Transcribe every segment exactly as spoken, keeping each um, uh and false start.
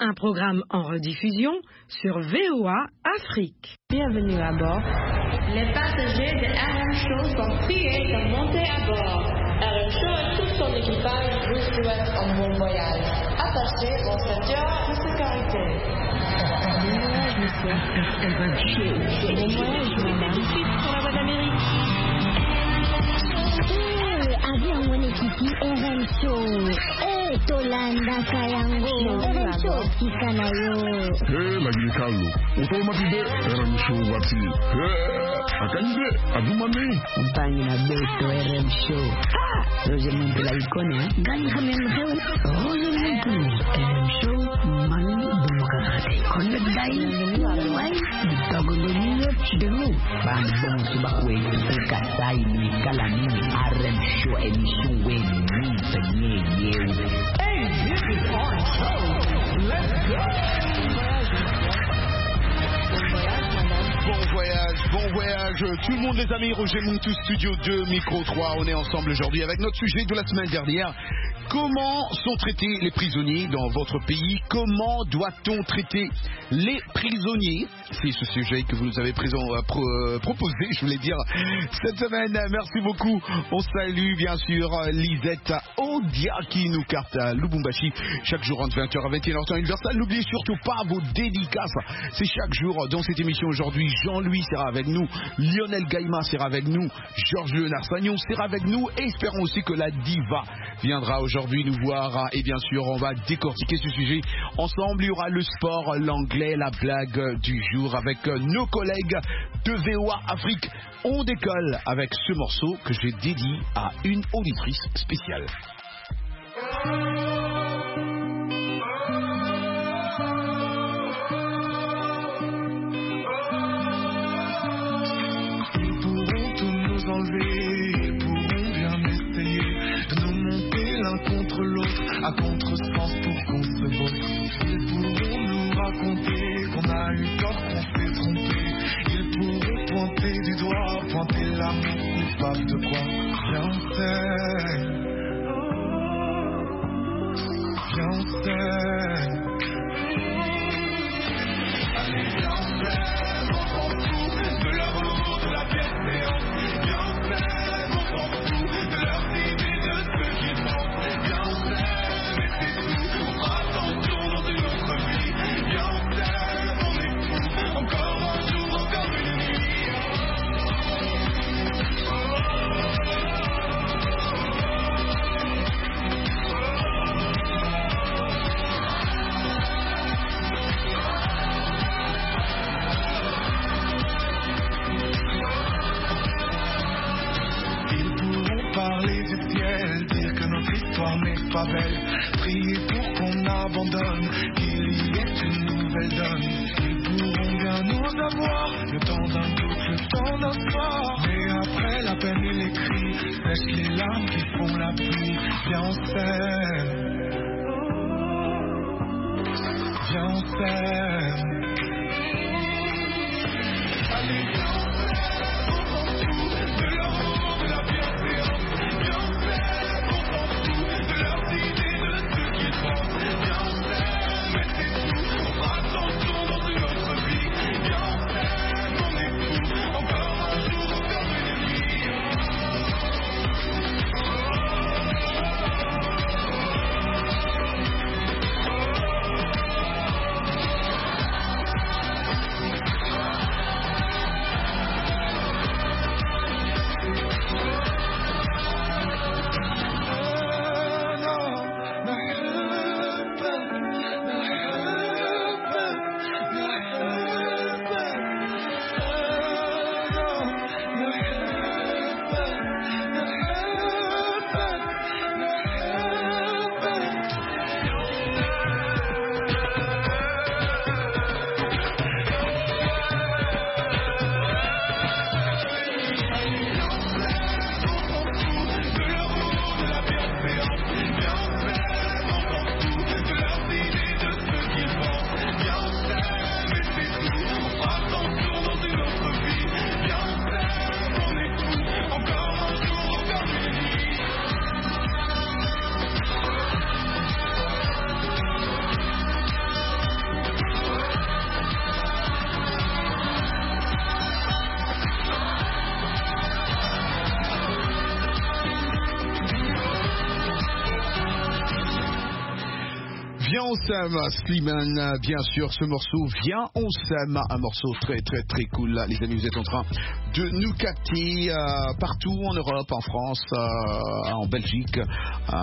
un programme en rediffusion sur V O A Afrique. Bienvenue à bord. Les passagers de R M Show sont priés de monter à bord. R M Show et tout son équipage vous souhaitent un bon voyage. Attachez vos ceintures de sécurité. Bon voyage, monsieur. R M Show. Bon voyage, madame. Tout de suite pour la voie d'Amérique. Avion Monekiti R M Show. Eh, Tolanda Kayango. R M Show, Tikanayo. Eh, Lagini Carlo. Automatique R M Show Wati. Eh, Akande, Adumane. Compagnie na Beto R M Show. Ah! Roger Monte la icône, hein? Gagne quand même Roger Monte. R M Show, Manu Bumokakate. Connect Dai. Wai, Togo Domino, Chidemu. Bang Bong Subakwe, Kasai, Kalani, R M Show, émission Wen, Ni, Ye, Hey, this is our show. Let's go. Bon voyage, bon voyage, tout le monde les amis, Roger Montou, Studio deux, Micro trois, on est ensemble aujourd'hui avec notre sujet de la semaine dernière. Comment sont traités les prisonniers dans votre pays? Comment doit-on traiter les prisonniers? C'est ce sujet que vous nous avez présent, euh, pro, euh, proposé, je voulais dire, cette semaine. Merci beaucoup. On salue bien sûr Lisette Odia qui nous carte à Lubumbashi chaque jour entre vingt heures à vingt et une heures temps universel. N'oubliez surtout pas vos dédicaces. C'est chaque jour dans cette émission aujourd'hui. Jean-Louis sera avec nous, Lionel Gaïma sera avec nous, Georges Léonard Sagnon sera avec nous et espérons aussi que la diva viendra aujourd'hui nous voir et bien sûr on va décortiquer ce sujet ensemble. Il y aura le sport, l'anglais, la blague du jour avec nos collègues de V O A Afrique. On décolle avec ce morceau que j'ai dédié à une auditrice spéciale. Ils pourront tout nous enlever, ils pourront bien essayer de nous monter l'un contre l'autre à contresens pour qu'on se vote. Ils pourront nous raconter qu'on a eu tort, qu'on s'est trompé. Ils pourront pointer du doigt, pointer l'amour coupable de quoi? Viens on sait, viens on sait. Allez viens on sait, on s'en fout de l'amour, de la bienséance. Viens on sait, on s'en fout de leurs idées, de ce qu'ils pensent. Viens on sait, mais c'est tout, on fera attention dans une autre vie. Viens on sait, on est fou, encore un jour, encore une nuit. Ils pourront parler du ciel, dire que notre histoire n'est pas belle, prier pour qu'on abandonne, qu'il y ait une nouvelle donne. Ils pourront bien nous avoir, le temps d'un doute, le temps d'un soir. Mais après la peine et les cris, sèchent les larmes qui font la pluie. Viens on s'aime, viens on s'aime. Allez viens on s'aime, on s'en fout de l'amour, de la bienséance. Viens on s'aime, on s'en fout de leurs idées, de ce qu'ils pensent. Viens on s'aime, mais c'est tout, on fera attention dans une autre vie. Viens on s'aime, on est fou, encore un jour, encore une nuit. Viens on s'aime, Slimane, bien sûr, ce morceau, Viens on s'aime, un morceau très très très cool, là, les amis, vous êtes en train de nous capter euh, partout en Europe, en France, euh, en Belgique, euh,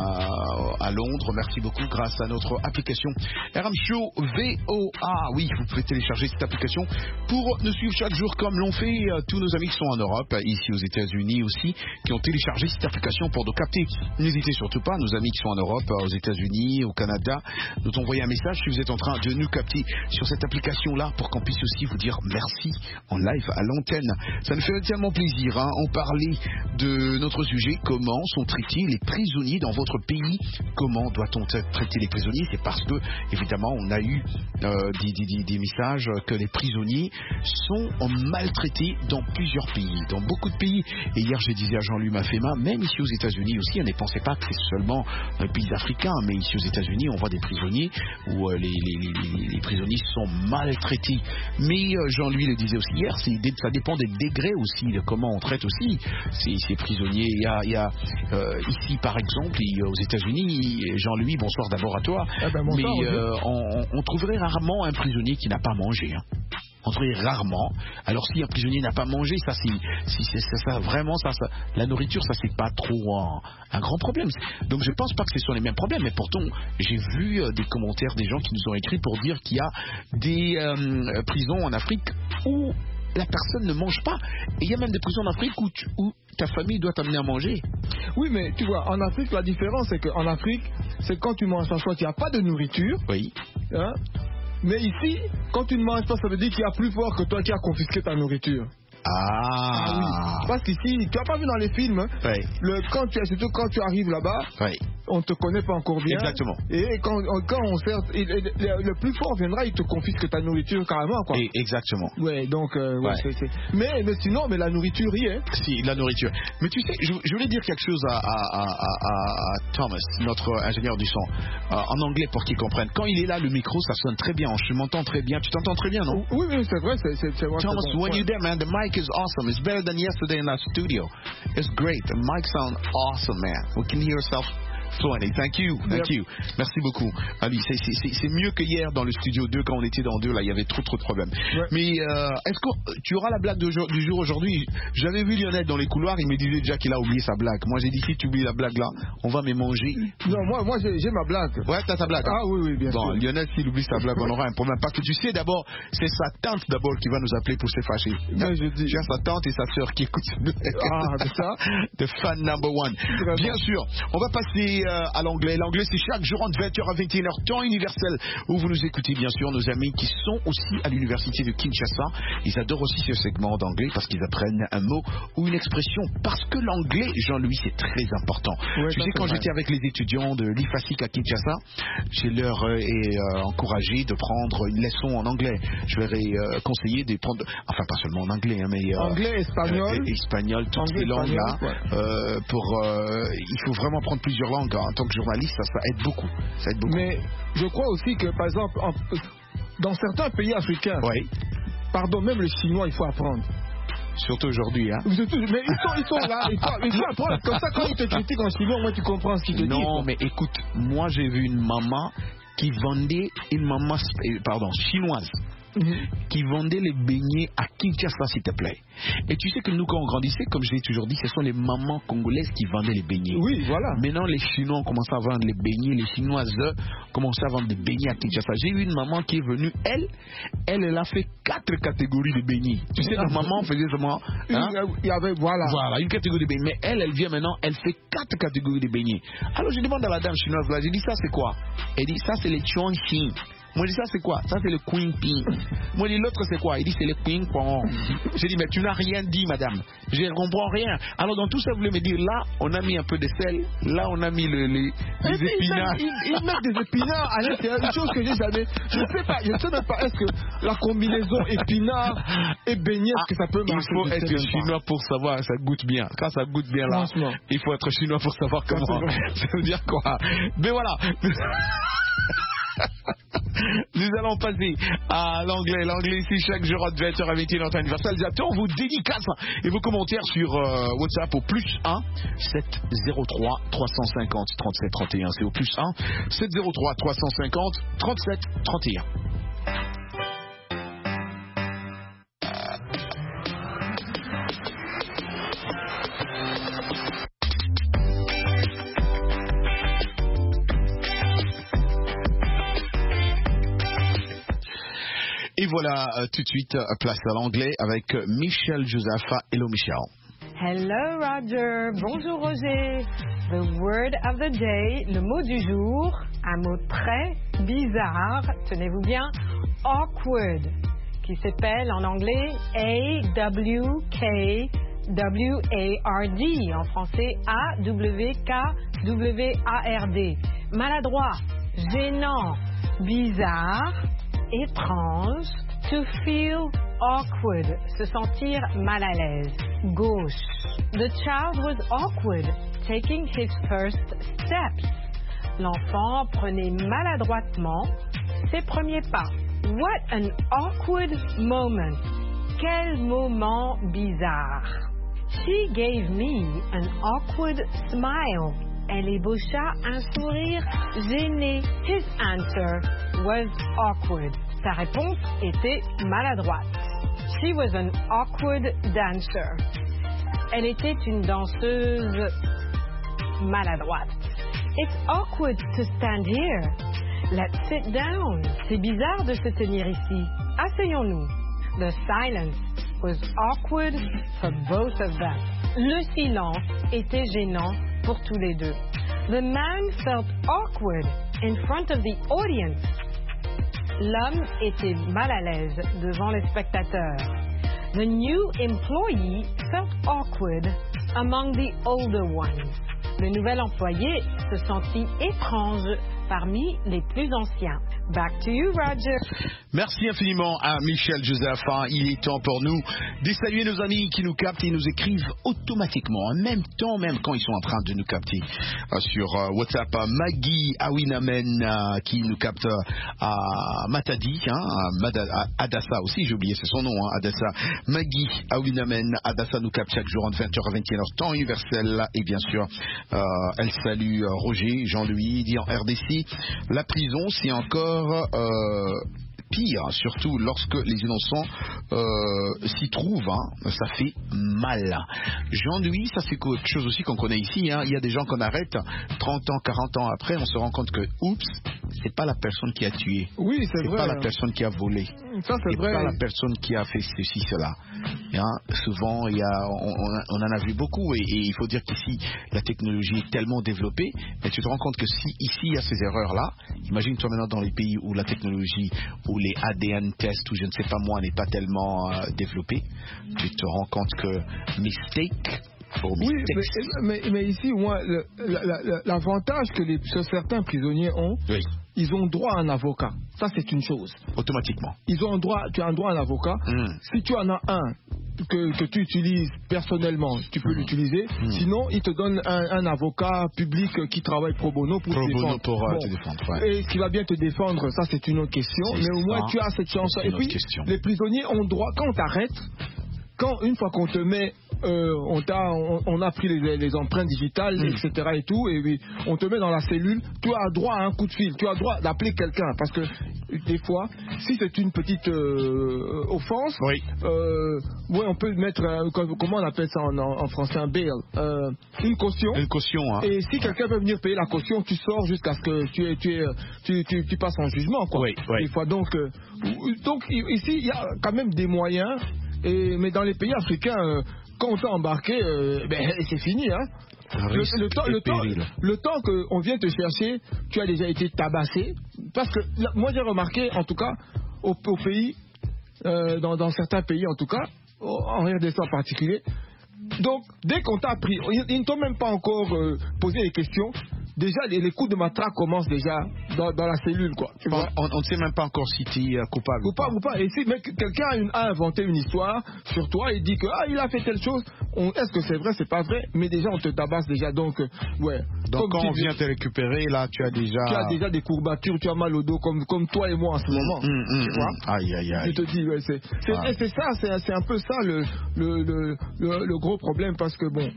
à Londres, merci beaucoup, grâce à notre application R M Show V O A, oui, vous pouvez télécharger cette application pour nous suivre chaque jour comme l'ont fait euh, tous nos amis qui sont en Europe, ici aux États-Unis aussi, qui ont téléchargé cette application pour nous capter. N'hésitez surtout pas, nos amis qui sont en Europe, aux États-Unis, au Canada, nous envoyer un message si vous êtes en train de nous capter sur cette application-là pour qu'on puisse aussi vous dire merci en live à l'antenne. Ça nous fait tellement plaisir. Hein. On parlait de notre sujet, comment sont traités les prisonniers dans votre pays. Comment doit-on traiter les prisonniers? C'est parce que, évidemment, on a eu euh, des, des, des messages que les prisonniers sont maltraités dans plusieurs pays, dans beaucoup de pays. Et hier, je disais à Jean-Louis Mafema, même ici aux États-Unis aussi, on ne pensait pas que c'est seulement un pays africain, mais ici aux États-Unis, on voit des prisonniers où euh, les, les, les, les prisonniers sont maltraités. Mais euh, Jean-Louis le disait aussi hier, c'est, ça dépend des degrés aussi, de comment on traite aussi ces, ces prisonniers. Il y a, il y a euh, ici, par exemple, aux États-Unis, Jean-Louis, bonsoir d'abord à toi, eh ben, bonsoir, mais euh, on, on trouverait rarement un prisonnier qui n'a pas mangé. Hein. On trouverait rarement. Alors si un prisonnier n'a pas mangé, ça c'est, si c'est ça, ça, vraiment ça, ça, la nourriture, ça c'est pas trop un, un grand problème. Donc je pense pas que ce sont les mêmes problèmes, mais pourtant j'ai vu euh, des commentaires des gens qui nous ont écrit pour dire qu'il y a des euh, prisons en Afrique où la personne ne mange pas. Et il y a même des prisons en Afrique où, tu, où ta famille doit t'amener à manger. Oui, mais tu vois, en Afrique, la différence c'est qu'en Afrique, c'est quand tu manges pas, soit il n'y a pas de nourriture. Oui. Hein? Mais ici, quand tu ne manges pas, ça veut dire qu'il y a plus fort que toi qui a confisqué ta nourriture. Ah, ah oui. Parce qu'ici, tu n'as pas vu dans les films, hein, oui. le, quand tu, surtout quand tu arrives là-bas, oui. on ne te connaît pas encore bien. Exactement. Et quand, quand on sert, et, et, le, le plus fort viendra, il te confisque ta nourriture carrément, quoi. Et exactement. Ouais, donc, euh, ouais, ouais. C'est, c'est... Mais, mais sinon, mais la nourriture, oui, hein. Si, la nourriture. Mais tu sais, je, je voulais dire quelque chose à, à, à, à, à Thomas, notre ingénieur du son, euh, en anglais pour qu'il comprenne. Quand il est là, le micro, ça sonne très bien. Je m'entends très bien. Tu t'entends très bien, non? Oui, oui, c'est vrai. C'est, c'est, c'est vrai Thomas, c'est bon. when ouais. you're there, man, the mic is awesome. It's better than yesterday in our studio. It's great. The mic sounds awesome, man. We can hear ourselves fluently. Thank you. Thank yep. you. Merci beaucoup. Ali, c'est, c'est, c'est, c'est mieux que hier dans le studio deux, quand on était dans deux, là, il y avait trop trop de problèmes. Ouais. Mais euh, est-ce que tu auras la blague de, du jour aujourd'hui? J'avais vu Lionel dans les couloirs, il me disait déjà qu'il a oublié sa blague. Moi, j'ai dit, si tu oublies la blague là, on va me manger. Non, moi, moi j'ai, j'ai ma blague. Ouais, t'as ta blague. Ah oui, oui, bien bon, sûr. Bon, Lionel, s'il oublie sa blague, on aura un problème. Parce que tu sais, d'abord, c'est sa tante d'abord qui va nous appeler pour se fâcher. Ouais, je dis. J'ai sa tante et sa sœur qui écoutent. Ah, c'est ça. The fan number one. Vraiment. Bien sûr, on va passer euh, à l'anglais. L'anglais, c'est chaque jour entre vingt heures à vingt et une heures, temps universel, où vous nous écoutez, bien sûr, nos amis qui sont aussi à l'université de Kinshasa. Ils adorent aussi ce segment d'anglais parce qu'ils apprennent un mot ou une expression. Parce que l'anglais, Jean-Louis, c'est très important. Ouais, tu sais, quand j'étais avec les étudiants de l'I F A S I C à Kinshasa, je leur ai euh, encouragé de prendre une leçon en anglais. Je leur ai euh, conseillé de prendre, enfin pas seulement en anglais, hein, mais... Euh, anglais, espagnol. Euh, espagnol, toutes anglais, ces langues-là. Ouais. Euh, pour, euh, il faut vraiment prendre plusieurs langues. En tant que journaliste, ça, ça aide beaucoup. Ça aide beaucoup. Mais je crois aussi que, par exemple, en, dans certains pays africains, oui. pardon, même le chinois, il faut apprendre. Surtout aujourd'hui, hein. Mais ils sont, ils sont là, il faut, il faut apprendre. Comme ça, quand ils te critiquent en chinois, moi, tu comprends ce qu'ils te disent. Non, mais écoute, moi, j'ai vu une maman qui vendait, une maman, pardon, chinoise. Mmh. Qui vendait les beignets à Kinshasa, s'il te plaît. Et tu sais que nous, quand on grandissait, comme je l'ai toujours dit, ce sont les mamans congolaises qui vendaient les beignets. Oui, voilà. Maintenant, les Chinois ont commencé à vendre les beignets, les Chinoises commencent à vendre des beignets à Kinshasa. J'ai eu une maman qui est venue, elle, elle, elle a fait quatre catégories de beignets. Tu sais, nos mamans faisaient seulement. Hein? Il y avait, voilà. Voilà, une catégorie de beignets. Mais elle, elle vient maintenant, elle fait quatre catégories de beignets. Alors, je demande à la dame chinoise là, j'ai dit, ça c'est quoi? Elle dit, ça c'est les Chongqing. Moi, je dis, ça, c'est quoi? Ça, c'est le Queen Ping. Moi, je dis, l'autre, c'est quoi? Il dit, c'est le Queen Pong. J'ai dit, mais tu n'as rien dit, madame. Je ne comprends rien. Alors, dans tout ça, vous voulez me dire, là, on a mis un peu de sel. Là, on a mis le, les, les épinards. Ils, ils, ils mettent des épinards à l'intérieur. Une chose que j'ai jamais. Je ne sais pas, je ne sais même pas, est-ce que la combinaison épinard et beignet, est-ce que ça peut marcher? Il faut être chinois pour savoir, ça goûte bien. Quand ça goûte bien, là, il faut être chinois pour savoir comment. Ça veut dire quoi? Mais voilà. Nous allons passer à l'anglais. L'anglais, c'est chaque jour à vingt heures à vingt et une heures universel. J'attends vos dédicaces et vos commentaires sur euh, WhatsApp au plus un sept zéro trois trois cent cinquante trente-sept trente et un. C'est au plus un sept zéro trois trois cent cinquante trente-sept trente et un. Et voilà, euh, tout de suite, euh, place à l'anglais avec euh, Michel Josepha. Hello Michel. Hello Roger, bonjour Roger. The word of the day, le mot du jour, un mot très bizarre, tenez-vous bien, awkward, qui s'appelle en anglais A W K W A R D, en français A W K W A R D. Maladroit, gênant, bizarre, étrange, to feel awkward, se sentir mal à l'aise. Gauche. The child was awkward, taking his first steps. L'enfant prenait maladroitement ses premiers pas. What an awkward moment. Quel moment bizarre. She gave me an awkward smile. Elle ébaucha un sourire gêné. His answer was awkward. Sa réponse était maladroite. She was an awkward dancer. Elle était une danseuse maladroite. It's awkward to stand here. Let's sit down. C'est bizarre de se tenir ici. Asseyons-nous. The silence was awkward for both of them. Le silence était gênant pour tous les deux. The man felt awkward in front of the audience. L'homme était mal à l'aise devant les spectateurs. The new employee felt awkward among the older ones. Le nouvel employé se sentit étrange parmi les plus anciens. Back to you, Roger. Merci infiniment à Michel Josepha. Il est temps pour nous de saluer nos amis qui nous captent et nous écrivent automatiquement, en même temps, même quand ils sont en train de nous capter euh, sur euh, WhatsApp. Maggie Awinamen euh, qui nous capte euh, à Matadi, hein, à, Mada, à Adassa aussi, j'ai oublié, c'est son nom, hein, Adassa. Maggie Awinamen, Adassa nous capte chaque jour entre vingt heures à vingt et une heures, temps universel. Et bien sûr, euh, elle salue euh, Roger, Jean-Louis, dit en R D C. La prison, c'est encore Euh, pire, surtout lorsque les innocents euh, s'y trouvent, hein, ça fait mal. Jean-Louis, ça c'est quelque chose aussi qu'on connaît ici, hein. Il y a des gens qu'on arrête trente ans, quarante ans après, on se rend compte que, oups, c'est pas la personne qui a tué. Oui, c'est, c'est vrai. pas la personne qui a volé. Ça, c'est, c'est vrai. pas la personne qui a fait ceci, cela. Hein, souvent, il y a, on, on en a vu beaucoup et, et il faut dire qu'ici, la technologie est tellement développée, mais tu te rends compte que si ici, il y a ces erreurs-là, imagine-toi maintenant dans les pays où la technologie, où les A D N tests, ou je ne sais pas moi, n'est pas tellement euh, développée, tu te rends compte que mistake... Oui, mais, mais, mais ici, moi, le, la, la, l'avantage que, les, que certains prisonniers ont, oui. Ils ont droit à un avocat. Ça, c'est une chose. Automatiquement. Ils ont un droit, tu as un droit à un avocat. Mm. Si tu en as un que, que tu utilises personnellement, tu peux mm. l'utiliser. Mm. Sinon, ils te donnent un, un avocat public qui travaille pro bono pour pro te défendre. Bono pour bon. te défendre ouais. Et qui va bien te défendre, ça, c'est une autre question. C'est mais au moins, tu as cette chance. Et puis, question. Les prisonniers ont droit, quand on t'arrête, quand une fois qu'on te met, euh, on, t'a, on, on a pris les, les empreintes digitales, mmh. et cetera et tout, et oui, on te met dans la cellule, tu as droit à un coup de fil, tu as droit d'appeler quelqu'un, parce que des fois, si c'est une petite euh, offense, oui. euh, ouais, on peut mettre, un, comment on appelle ça en, en français, un bail, euh, une caution. Une caution, hein. Et si quelqu'un peut venir payer la caution, tu sors jusqu'à ce que tu, es, tu, es, tu, tu, tu passes en jugement, quoi. Oui, oui. Des fois, donc, euh, donc ici, il y a quand même des moyens. Et, mais dans les pays africains, euh, quand on t'a embarqué, euh, ben, c'est fini. Hein. Le, le, temps, le, temps, le temps qu'on vient te chercher, tu as déjà été tabassé. Parce que là, moi j'ai remarqué, en tout cas, au, au pays, euh, dans, dans certains pays en tout cas, en R D C en particulier, donc dès qu'on t'a pris, ils ne t'ont même pas encore euh, posé les questions. déjà les, les coups de matraque commencent déjà dans, dans la cellule, quoi. Tu vois? On ne sait même pas encore si tu es coupable. Coupable ou pas. Et si mais quelqu'un a, une, a inventé une histoire sur toi et dit que ah, il a fait telle chose, on, est-ce que c'est vrai, c'est pas vrai? Mais déjà, on te tabasse déjà. Donc, euh, ouais. Donc, comme quand on dis, vient te récupérer, là, tu as déjà. Tu as déjà des courbatures, tu as mal au dos, comme, comme toi et moi en ce moment. Mmh, mmh, tu vois? mmh. Aïe, aïe, aïe. Je te dis, ouais, c'est, c'est, ah. c'est ça, c'est, c'est un peu ça le, le, le, le, le gros problème parce que bon.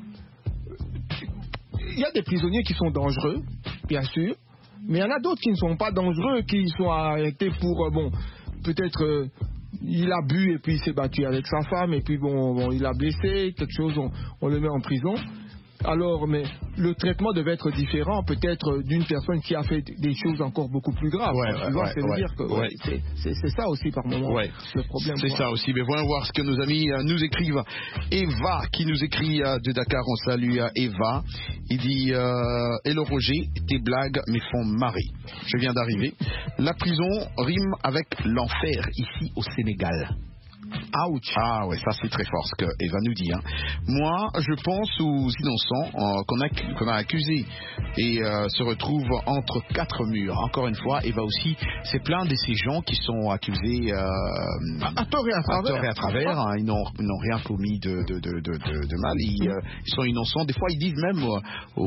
Il y a des prisonniers qui sont dangereux, bien sûr, mais il y en a d'autres qui ne sont pas dangereux, qui sont arrêtés pour, euh, bon, peut-être euh, il a bu et puis il s'est battu avec sa femme et puis bon, bon il a blessé, quelque chose, on, on le met en prison. Alors, mais le traitement devait être différent, peut-être d'une personne qui a fait des choses encore beaucoup plus graves. Ouais, tu vois, ouais, c'est ouais, dire que ouais. ouais, c'est, c'est, c'est ça aussi par moment ouais. le problème. C'est ça aussi. Mais voyons voir ce que nos amis euh, nous écrivent. Eva qui nous écrit euh, de Dakar, on salue euh, Eva. Il dit euh, Hello Roger, tes blagues me font marrer. Je viens d'arriver. La prison rime avec l'enfer ici au Sénégal. Ouch. Ah ouais, ça c'est très fort ce que Eva nous dit. Hein. Moi, je pense aux innocents euh, qu'on, a, qu'on a accusés et euh, se retrouvent entre quatre murs. Encore une fois, Eva aussi, c'est plein de ces gens qui sont accusés euh, à, à tort et à travers. À tort et à travers hein. Ils, n'ont, ils n'ont rien commis de, de, de, de, de, de mal. Ils, euh, ils sont innocents. Des fois, ils disent même euh, aux,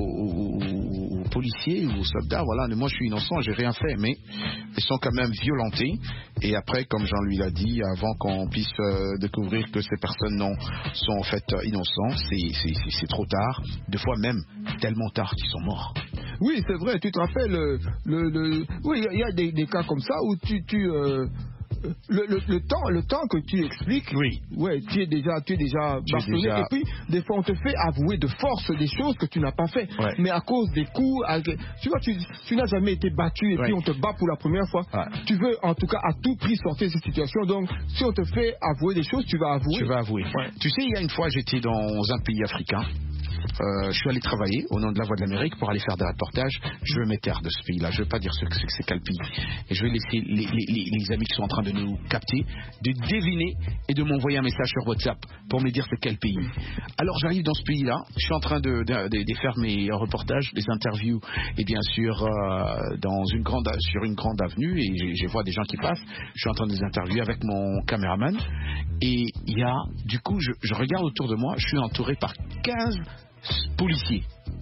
aux, aux policiers ou aux soldats, voilà, moi je suis innocent, j'ai rien fait, mais ils sont quand même violentés. Et après, comme Jean-Louis l'a dit, avant qu'on puisse euh, découvrir que ces personnes non, sont en fait euh, innocents, c'est, c'est, c'est, c'est trop tard. Des fois même tellement tard qu'ils sont morts. Oui, c'est vrai. Tu te rappelles le, le, le... oui, il y a des, des cas comme ça où tu, tu euh... Le, le, le temps, le temps que tu expliques, oui, ouais, tu es déjà, tu es déjà bastonné. Déjà... Et puis, des fois, on te fait avouer de force des choses que tu n'as pas fait, ouais. Mais à cause des coups, tu vois, tu, tu n'as jamais été battu et ouais. Puis on te bat pour la première fois. Ouais. Tu veux, en tout cas, à tout prix sortir de cette situation. Donc, si on te fait avouer des choses, tu vas avouer. Tu vas avouer. Ouais. Tu sais, il y a une fois, j'étais dans un pays africain. Euh, je suis allé travailler au nom de la Voix de l'Amérique pour aller faire des reportages. Je veux m'étaire de ce pays-là. Je ne veux pas dire ce que c'est, que c'est quel pays. Et je vais laisser les, les, les, les amis qui sont en train de nous capter de deviner et de m'envoyer un message sur WhatsApp pour me dire c'est quel pays. Alors j'arrive dans ce pays-là. Je suis en train de, de, de, de faire mes reportages, des interviews et bien sûr euh, dans une grande, sur une grande avenue et je, je vois des gens qui passent. Je suis en train de les interviewer avec mon caméraman et il y a, du coup, je, je regarde autour de moi. Je suis entouré par quinze policiers.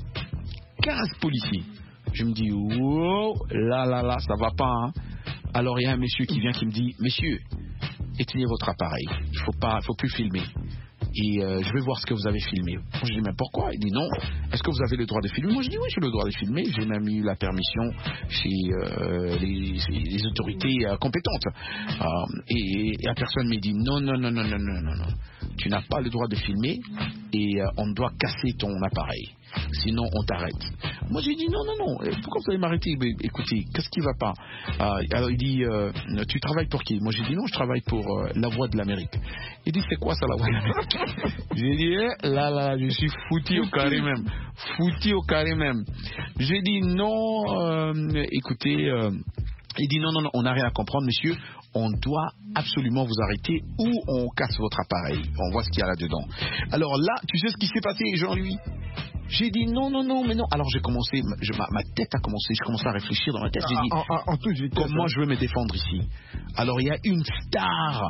quinze policiers. Je me dis, wow, là, là, là, ça va pas. Hein. Alors il y a un monsieur qui vient qui me dit, monsieur, éteignez votre appareil. Il faut pas, faut plus filmer. Et euh, je vais voir ce que vous avez filmé. Moi, je dis, mais pourquoi? Il dit non. Est-ce que vous avez le droit de filmer? Moi, je dis oui, j'ai le droit de filmer. J'ai même eu la permission chez euh, les, les autorités euh, compétentes. Euh, et, et la personne me dit non, non, non, non, non, non, non, non. Tu n'as pas le droit de filmer et euh, on doit casser ton appareil. Sinon, on t'arrête. Moi, j'ai dit non, non, non. Pourquoi vous allez m'arrêter? Mais, écoutez, qu'est-ce qui va pas? euh, Alors, il dit euh, tu travailles pour qui? Moi, j'ai dit non, je travaille pour euh, la Voix de l'Amérique. Il dit c'est quoi ça, la Voix de l'Amérique? J'ai dit eh, là, là, je suis foutu au carré même. Foutu au carré même. J'ai dit non, euh, écoutez. Euh, il dit non, non, non, on n'a rien à comprendre, monsieur. On doit absolument vous arrêter ou on casse votre appareil. On voit ce qu'il y a là-dedans. Alors là, tu sais ce qui s'est passé, Jean-Louis? J'ai dit non, non, non, mais non. Alors j'ai commencé, je, ma, ma tête a commencé, j'ai commencé à réfléchir dans ma tête. J'ai dit, en, en, en tout, comment je veux me défendre ici? Alors il y a une star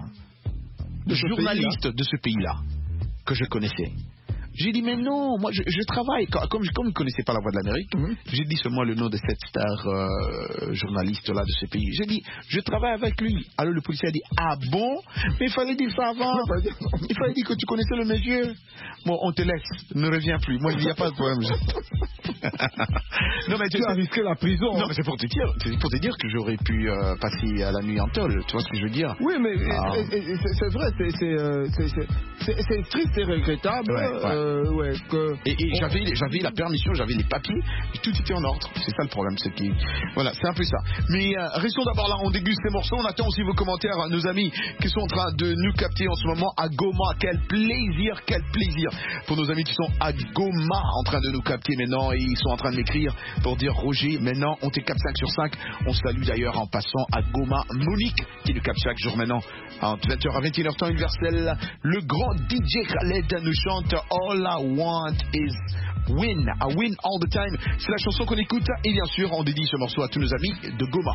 de journaliste de ce pays-là que je connaissais. J'ai dit, mais non, moi je, je travaille. Comme, comme je ne connaissais pas la Voix de l'Amérique, mm-hmm. J'ai dit seulement le nom de cette star euh, journaliste-là de ce pays. J'ai dit, je travaille avec lui. Alors le policier a dit, ah bon? Mais il fallait dire ça avant. Il fallait dire que tu connaissais le monsieur. Bon, on te laisse, ne reviens plus. Moi, il n'y a pas de problème. Non, mais tu as risqué la prison. Non, mais c'est pour te dire, c'est pour te dire que j'aurais pu euh, passer à la nuit en tôle. Tu vois ce que je veux dire? Oui, mais ah. et, et, c'est, c'est vrai, c'est, c'est, euh, c'est, c'est, c'est triste et regrettable. Ouais, ouais. Euh, ouais, que et et on... j'avais, j'avais la permission, j'avais les papiers, et tout était en ordre. C'est ça le problème, c'est qui, voilà, c'est un peu ça. Mais euh, restons d'abord là, on déguste ces morceaux, on attend aussi vos commentaires, nos amis qui sont en train de nous capter en ce moment à Goma. Quel plaisir, quel plaisir pour nos amis qui sont à Goma en train de nous capter maintenant et ils sont en train de m'écrire pour dire Roger, maintenant on te capte cinq sur cinq. On salue d'ailleurs en passant à Goma Monique qui nous capte chaque jour maintenant entre vingt heures à vingt et une heures temps universel. Le grand D J Khaled nous chante All I Want Is Win, I win all the time. C'est la chanson qu'on écoute et bien sûr on dédie ce morceau à tous nos amis de Goma.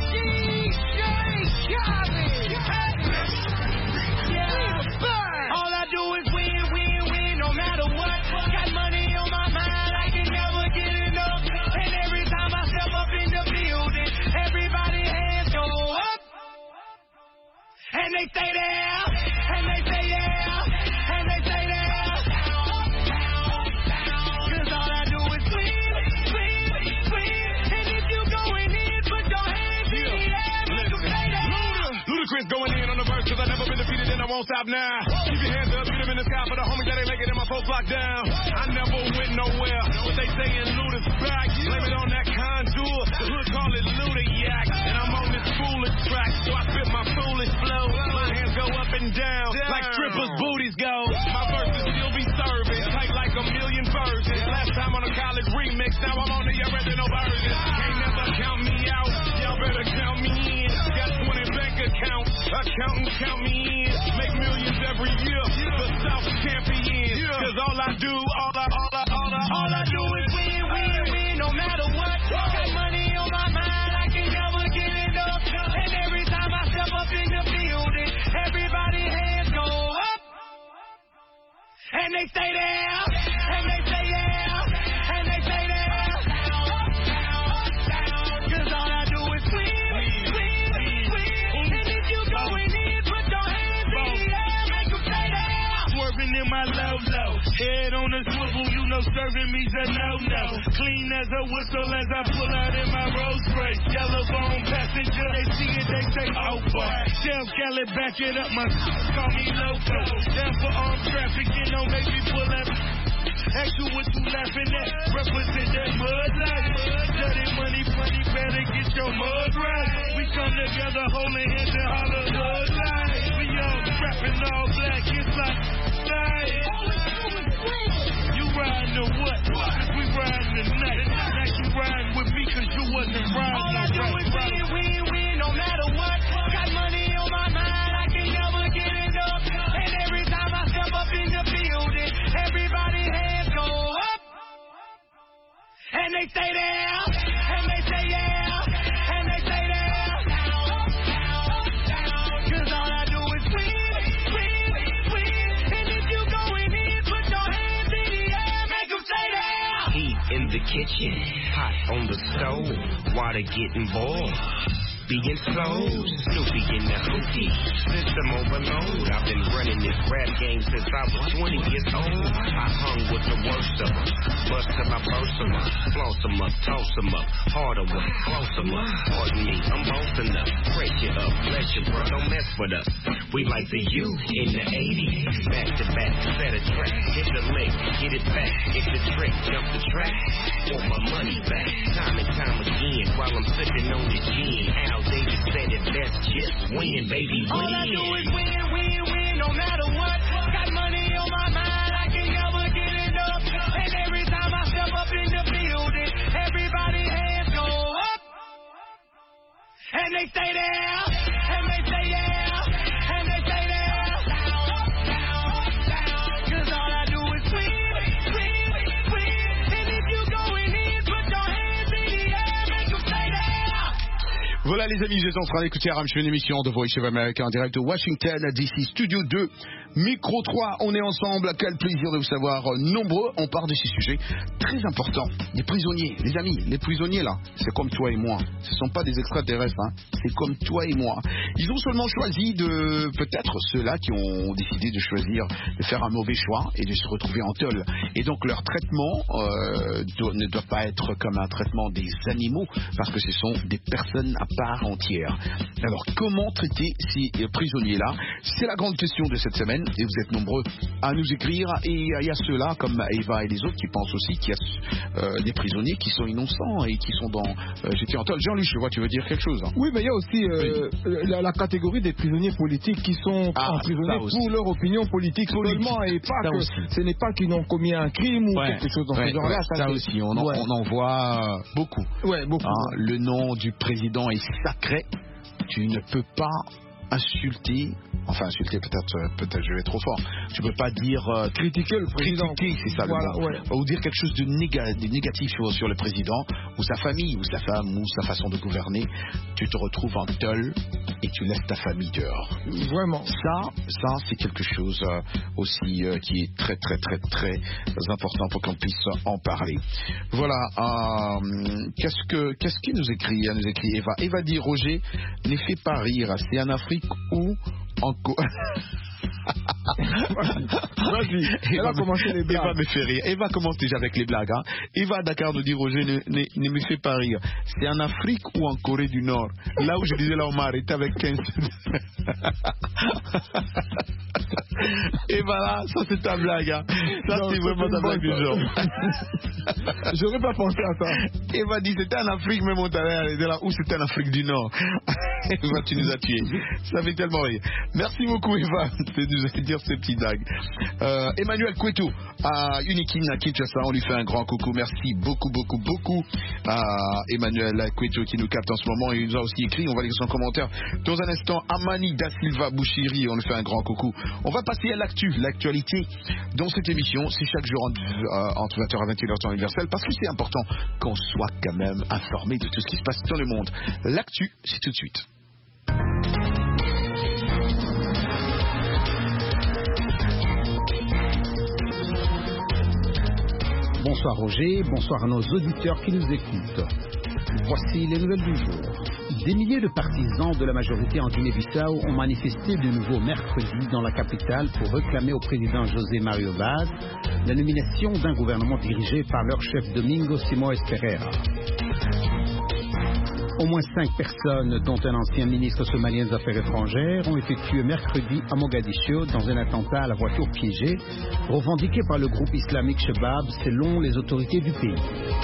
All I do is win, win, win, no matter what. Got money on my mind, I can never get enough. And every time I step up in the building, everybody hands go up. And they stay there, and they stay there, and they stay there. Cause all I do is win, win, win. And if you going in, put your hands in the air, make them stay there. Ludacris going in on the verse cause I've never been defeated and I won't stop now. Keep your hands up, beat them in the sky for the homies that ain't making it, my folks locked down. I never went nowhere, but they saying Luda's back. Blame it on that contour, the hood call it Luda-yak. And I'm on this foolish track, so I spit my foolish flow. My hands go up and down, like strippers' booties go. My verses still be serving, tight like a million versions. Last time on a college remix, now I'm on the original version. Can't never count me out, y'all better count me in. Got twenty bank accounts, accountants count me in. Make millions every year, the South champion. Cause all I do, all I, all I, all I, all I do is win, win, win, no matter what. Got money on my mind, I can never get enough. And every time I step up in the building, everybody hands go up. And they stay there, and they stay there, and they stay there. Cause all I do is win, win, win. And if you going in, put your hands in the air, make them stay there. Swerving in my low-low, head on a swivel, you know serving me's a no-no. Clean as a whistle as I pull out in my Rolls Royce. Yellow bone passenger, they see it, they say, oh boy. Shell Cali, back it up, my call me loco. Down for armed trafficking, don't make me pull up. Ask you what you laughing at, represent that mud life. Dirty money, funny, better get your mud right. We come together, holding hands and holler hood life. We all rapping all black, it's like, night. You riding or what? Cause we riding tonight. Now you riding with me cause you wasn't riding. All I do is win, win, win, no matter what. Got money on my mind, I can never get enough. And every time I step up in the building, everybody hands go up. And they stay there, and they stay there, and they stay there. Cause all I do is win, win, win. And if you going in, put your hands in the air, make them stay there. Heat in the kitchen, hot on the stove, water getting boiled. Being slow, Snoopy in the hootie, system overload. I've been running this rap game since I was twenty years old. I hung with the worst of them, bust till I burst them up, floss them up, toss them up, harder one, close them up. Pardon me, I'm bossing up, break you up, bless you, bro, don't mess with us. We like the U in the eighties, back to back, set a track, hit the lick, get it back, get the trick, jump the track, want my money back, time and time again, while I'm sipping on the gin. Al Davis said it best, just win, baby, win. All I do is win, win, win, no matter what. Got money on my mind, I can never get enough. And every time I step up in the building, everybody hands go up. And they stay there, and they stay there, and they stay there. Cause all I do is win, win, win. And if you going in, put your hands in the air, make them stay there. Voilà les amis, vous êtes en train d'écouter Aram, une émission de Voice of America en direct de Washington, d'ici Studio deux, Micro trois. On est ensemble, quel plaisir de vous savoir nombreux. On part de ces sujets très importants. Les prisonniers, les amis, les prisonniers là, c'est comme toi et moi. Ce ne sont pas des extraterrestres, hein. C'est comme toi et moi. Ils ont seulement choisi de, peut-être ceux-là qui ont décidé de choisir de faire un mauvais choix et de se retrouver en tôle. Et donc leur traitement euh, doit, ne doit pas être comme un traitement des animaux, parce que ce sont des personnes à part entière. Alors comment traiter ces prisonniers-là? C'est la grande question de cette semaine et vous êtes nombreux à nous écrire. Et il y a ceux-là comme Eva et les autres qui pensent aussi qu'il y a euh, des prisonniers qui sont innocents et qui sont dans... Euh, j'étais en tôle. Jean-Luc, je vois, tu veux dire quelque chose, hein? Oui, mais il y a aussi euh, oui. la, la catégorie des prisonniers politiques qui sont ah, emprisonnés pour leur opinion politique seulement, et pas que ce n'est pas qu'ils n'ont commis un crime ou ouais, quelque chose dans ouais, ce genre-là. Ouais, ça, ça aussi, on en, ouais. on en voit beaucoup. Ouais, beaucoup. Hein, le nom du président est sacré. Tu ne peux pas insulter, enfin insulter peut-être, peut-être je vais trop fort. Tu peux pas dire euh, critiquer le président. Critiquer, c'est ça voilà, le mot. Ouais. Ou dire quelque chose de, néga, de négatif sur, sur le président, ou sa famille, ou sa femme, ou sa façon de gouverner. Tu te retrouves en tôle et tu laisses ta famille dehors. Vraiment. Ça, ça c'est quelque chose euh, aussi euh, qui est très très très très important pour qu'on puisse en parler. Voilà. Euh, qu'est-ce que qu'est-ce qui nous écrit? Elle nous écrit Eva. Eva dit Roger, ne fais pas rire. C'est en Afrique ou en Co- Vas-y, elle va commencer les blagues. Eva me fait rire. Eva commence déjà avec les blagues. Hein. Eva Dakar nous dit Roger, ne, ne, ne me fais pas rire. C'est en Afrique ou en Corée du Nord? Là où je disais là, on m'a arrêté avec quinze. Et voilà, ça c'est ta blague. Hein. Ça non, c'est vraiment ta blague du genre. J'aurais pas pensé à ça. Eva dit c'était en Afrique, même on t'avait arrêté là où c'était en Afrique du Nord. Eva, tu nous as tués. Ça fait tellement rire. Merci beaucoup Eva de nous dire ces petits dagues. Euh, Emmanuel Kweto à Unikin à Kinshasa, on lui fait un grand coucou. Merci beaucoup, beaucoup, beaucoup à Emmanuel Kweto qui nous capte en ce moment. Il nous a aussi écrit, on va lire son commentaire dans un instant. Amani Da Silva Bouchiri, on lui fait un grand coucou. On va passer à l'actu, l'actualité dans cette émission. C'est chaque jour euh, entre vingt heures et vingt et une heures temps universel parce que c'est important qu'on soit quand même informé de tout ce qui se passe dans le monde. L'actu, c'est tout de suite. Bonsoir Roger, bonsoir à nos auditeurs qui nous écoutent. Voici les nouvelles du jour. Des milliers de partisans de la majorité en Guinée-Bissau ont manifesté de nouveau mercredi dans la capitale pour réclamer au président José Mario Vaz la nomination d'un gouvernement dirigé par leur chef Domingo Simoes Pereira. Au moins cinq personnes, dont un ancien ministre somalien des Affaires étrangères, ont été tuées mercredi à Mogadiscio dans un attentat à la voiture piégée, revendiqué par le groupe islamique Shabab selon les autorités du pays.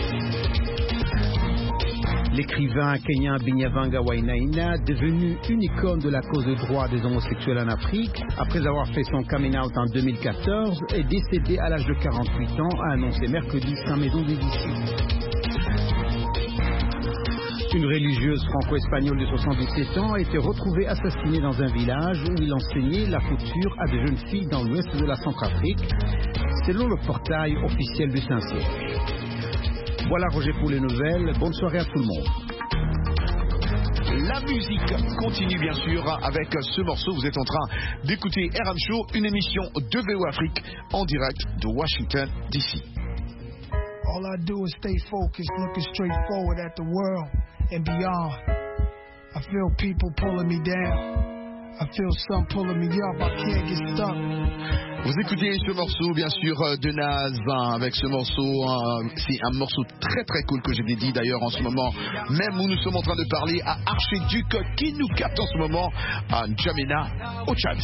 L'écrivain kenyan Binyavanga Wainaina, devenu une icône de la cause des droits des homosexuels en Afrique, après avoir fait son coming out en deux mille quatorze, est décédé à l'âge de quarante-huit ans, a annoncé mercredi sa maison d'édition. Une religieuse franco-espagnole de soixante-dix-sept ans a été retrouvée assassinée dans un village où il enseignait la couture à des jeunes filles dans l'ouest de la Centrafrique, selon le portail officiel du Saint-Siège. Voilà Roger pour les nouvelles. Bonne soirée à tout le monde. La musique continue bien sûr avec ce morceau. Vous êtes en train d'écouter R M Show, une émission de V O Afrique en direct de Washington D C. All I do is stay focused, looking straight forward at the world and beyond. I feel people pulling me down. I feel some pulling me up. I can't get stuck. Vous écoutez ce morceau bien sûr de Naz avec ce morceau, euh, c'est un morceau très très cool que j'ai dédié d'ailleurs en ce moment, même où nous sommes en train de parler à Archiduc qui nous capte en ce moment à N'Djamena au Tchad.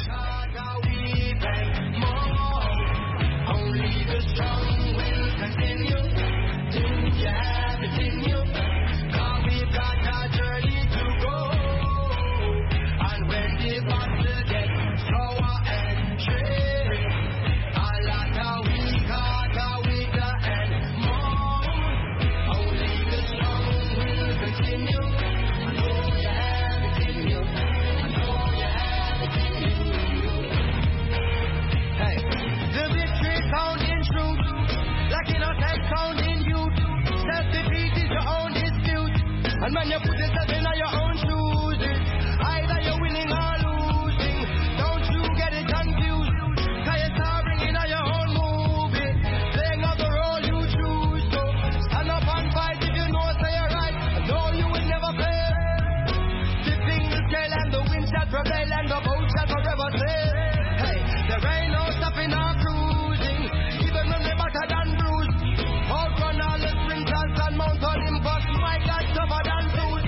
And when you put yourself in your own shoes, either you're winning or losing. Don't you get it confused? Cause you're starring in your own movie, playing out the role you choose. So stand up and fight if you know say you're right. No, you will never fail. Tipping the scale and the wind shall prevail and the boat shall forever sail. Hey, there ain't no stopping or cruising, even when we're better than bruised. Outrun all the sprinters and Mount Olympus. My God, tougher than food.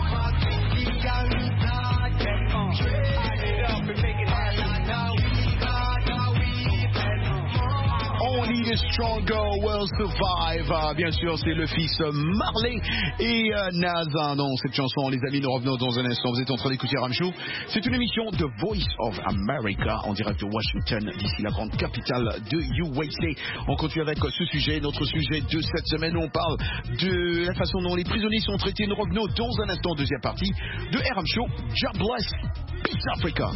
Only the stronger will survive. Ah, bien sûr, c'est le fils Marley et euh, Naz dans cette chanson. Les amis, nous revenons dans un instant. Vous êtes en train d'écouter R M Show. C'est une émission de Voice of America en direct de Washington, d'ici la grande capitale de U S A. On continue avec ce sujet, notre sujet de cette semaine où on parle de la façon dont les prisonniers sont traités. Nous revenons dans un instant, deuxième partie de R M Show. God bless. East Africa.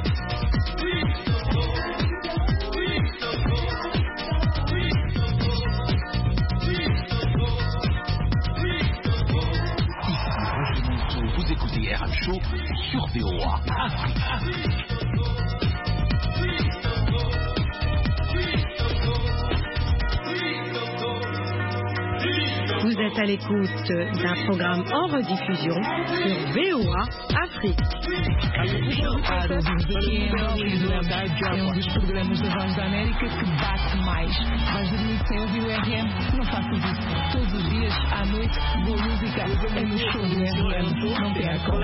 Vous écoutez R M Show sur V O A Afrique. Vous êtes à l'écoute d'un programme en rediffusion sur V O A Afrique. É um dos programas da Voz da América que bate mais. Vais dormir sem ouvir o R M? Não faças isso. Todos os dias, à noite, boa música é no show do R M. Não percam.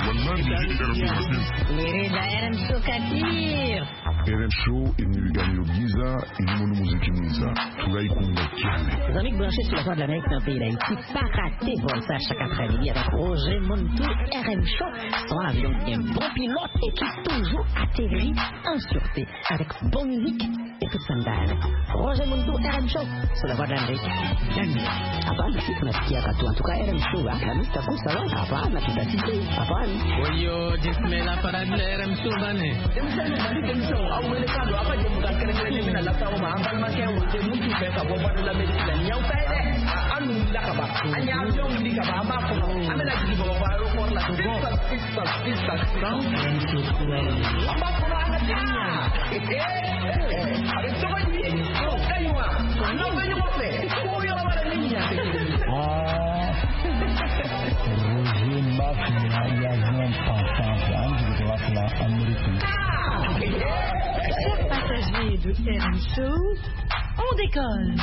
Merida R M Show Katir. R M Show inimigani Giza inimonu muziki mwiza turaikunda cyane. Les amis branchés sur la Voix de l'Amérique dans le pays d'Haïti, pas rater Volta chaque après-midi avec Roger Montou, R M Show, son avion bien bon pilote et qui toujours atterrit en sûreté avec bonne musique et toute sandale. Roger Montou, R M Show, sur la Voix de l'Amérique. Bienvenue. Hapana, si tunasikia katu, en tout cas R M Show, hapana, takusa wa, hapana, tutasiki, hapana. Oyo, jismela para R M Show bane. Awele kado apa je muka kere-kere mina la tawo ma ambal ma ke wote mutu be ka bo badu la medicine ni yaw tay de anu la ka ba anya avion di ka ba ba ko amela ji bo ba ro ko la ko pista pista sound amba ko ba na nya eh eh ale to ba ni ko kaiwa no ba ni mo fe ko yo la ba la niña ah Roger Mafia ya non pensant antes de la la américaine. Chers passagers de R M Show, on décolle.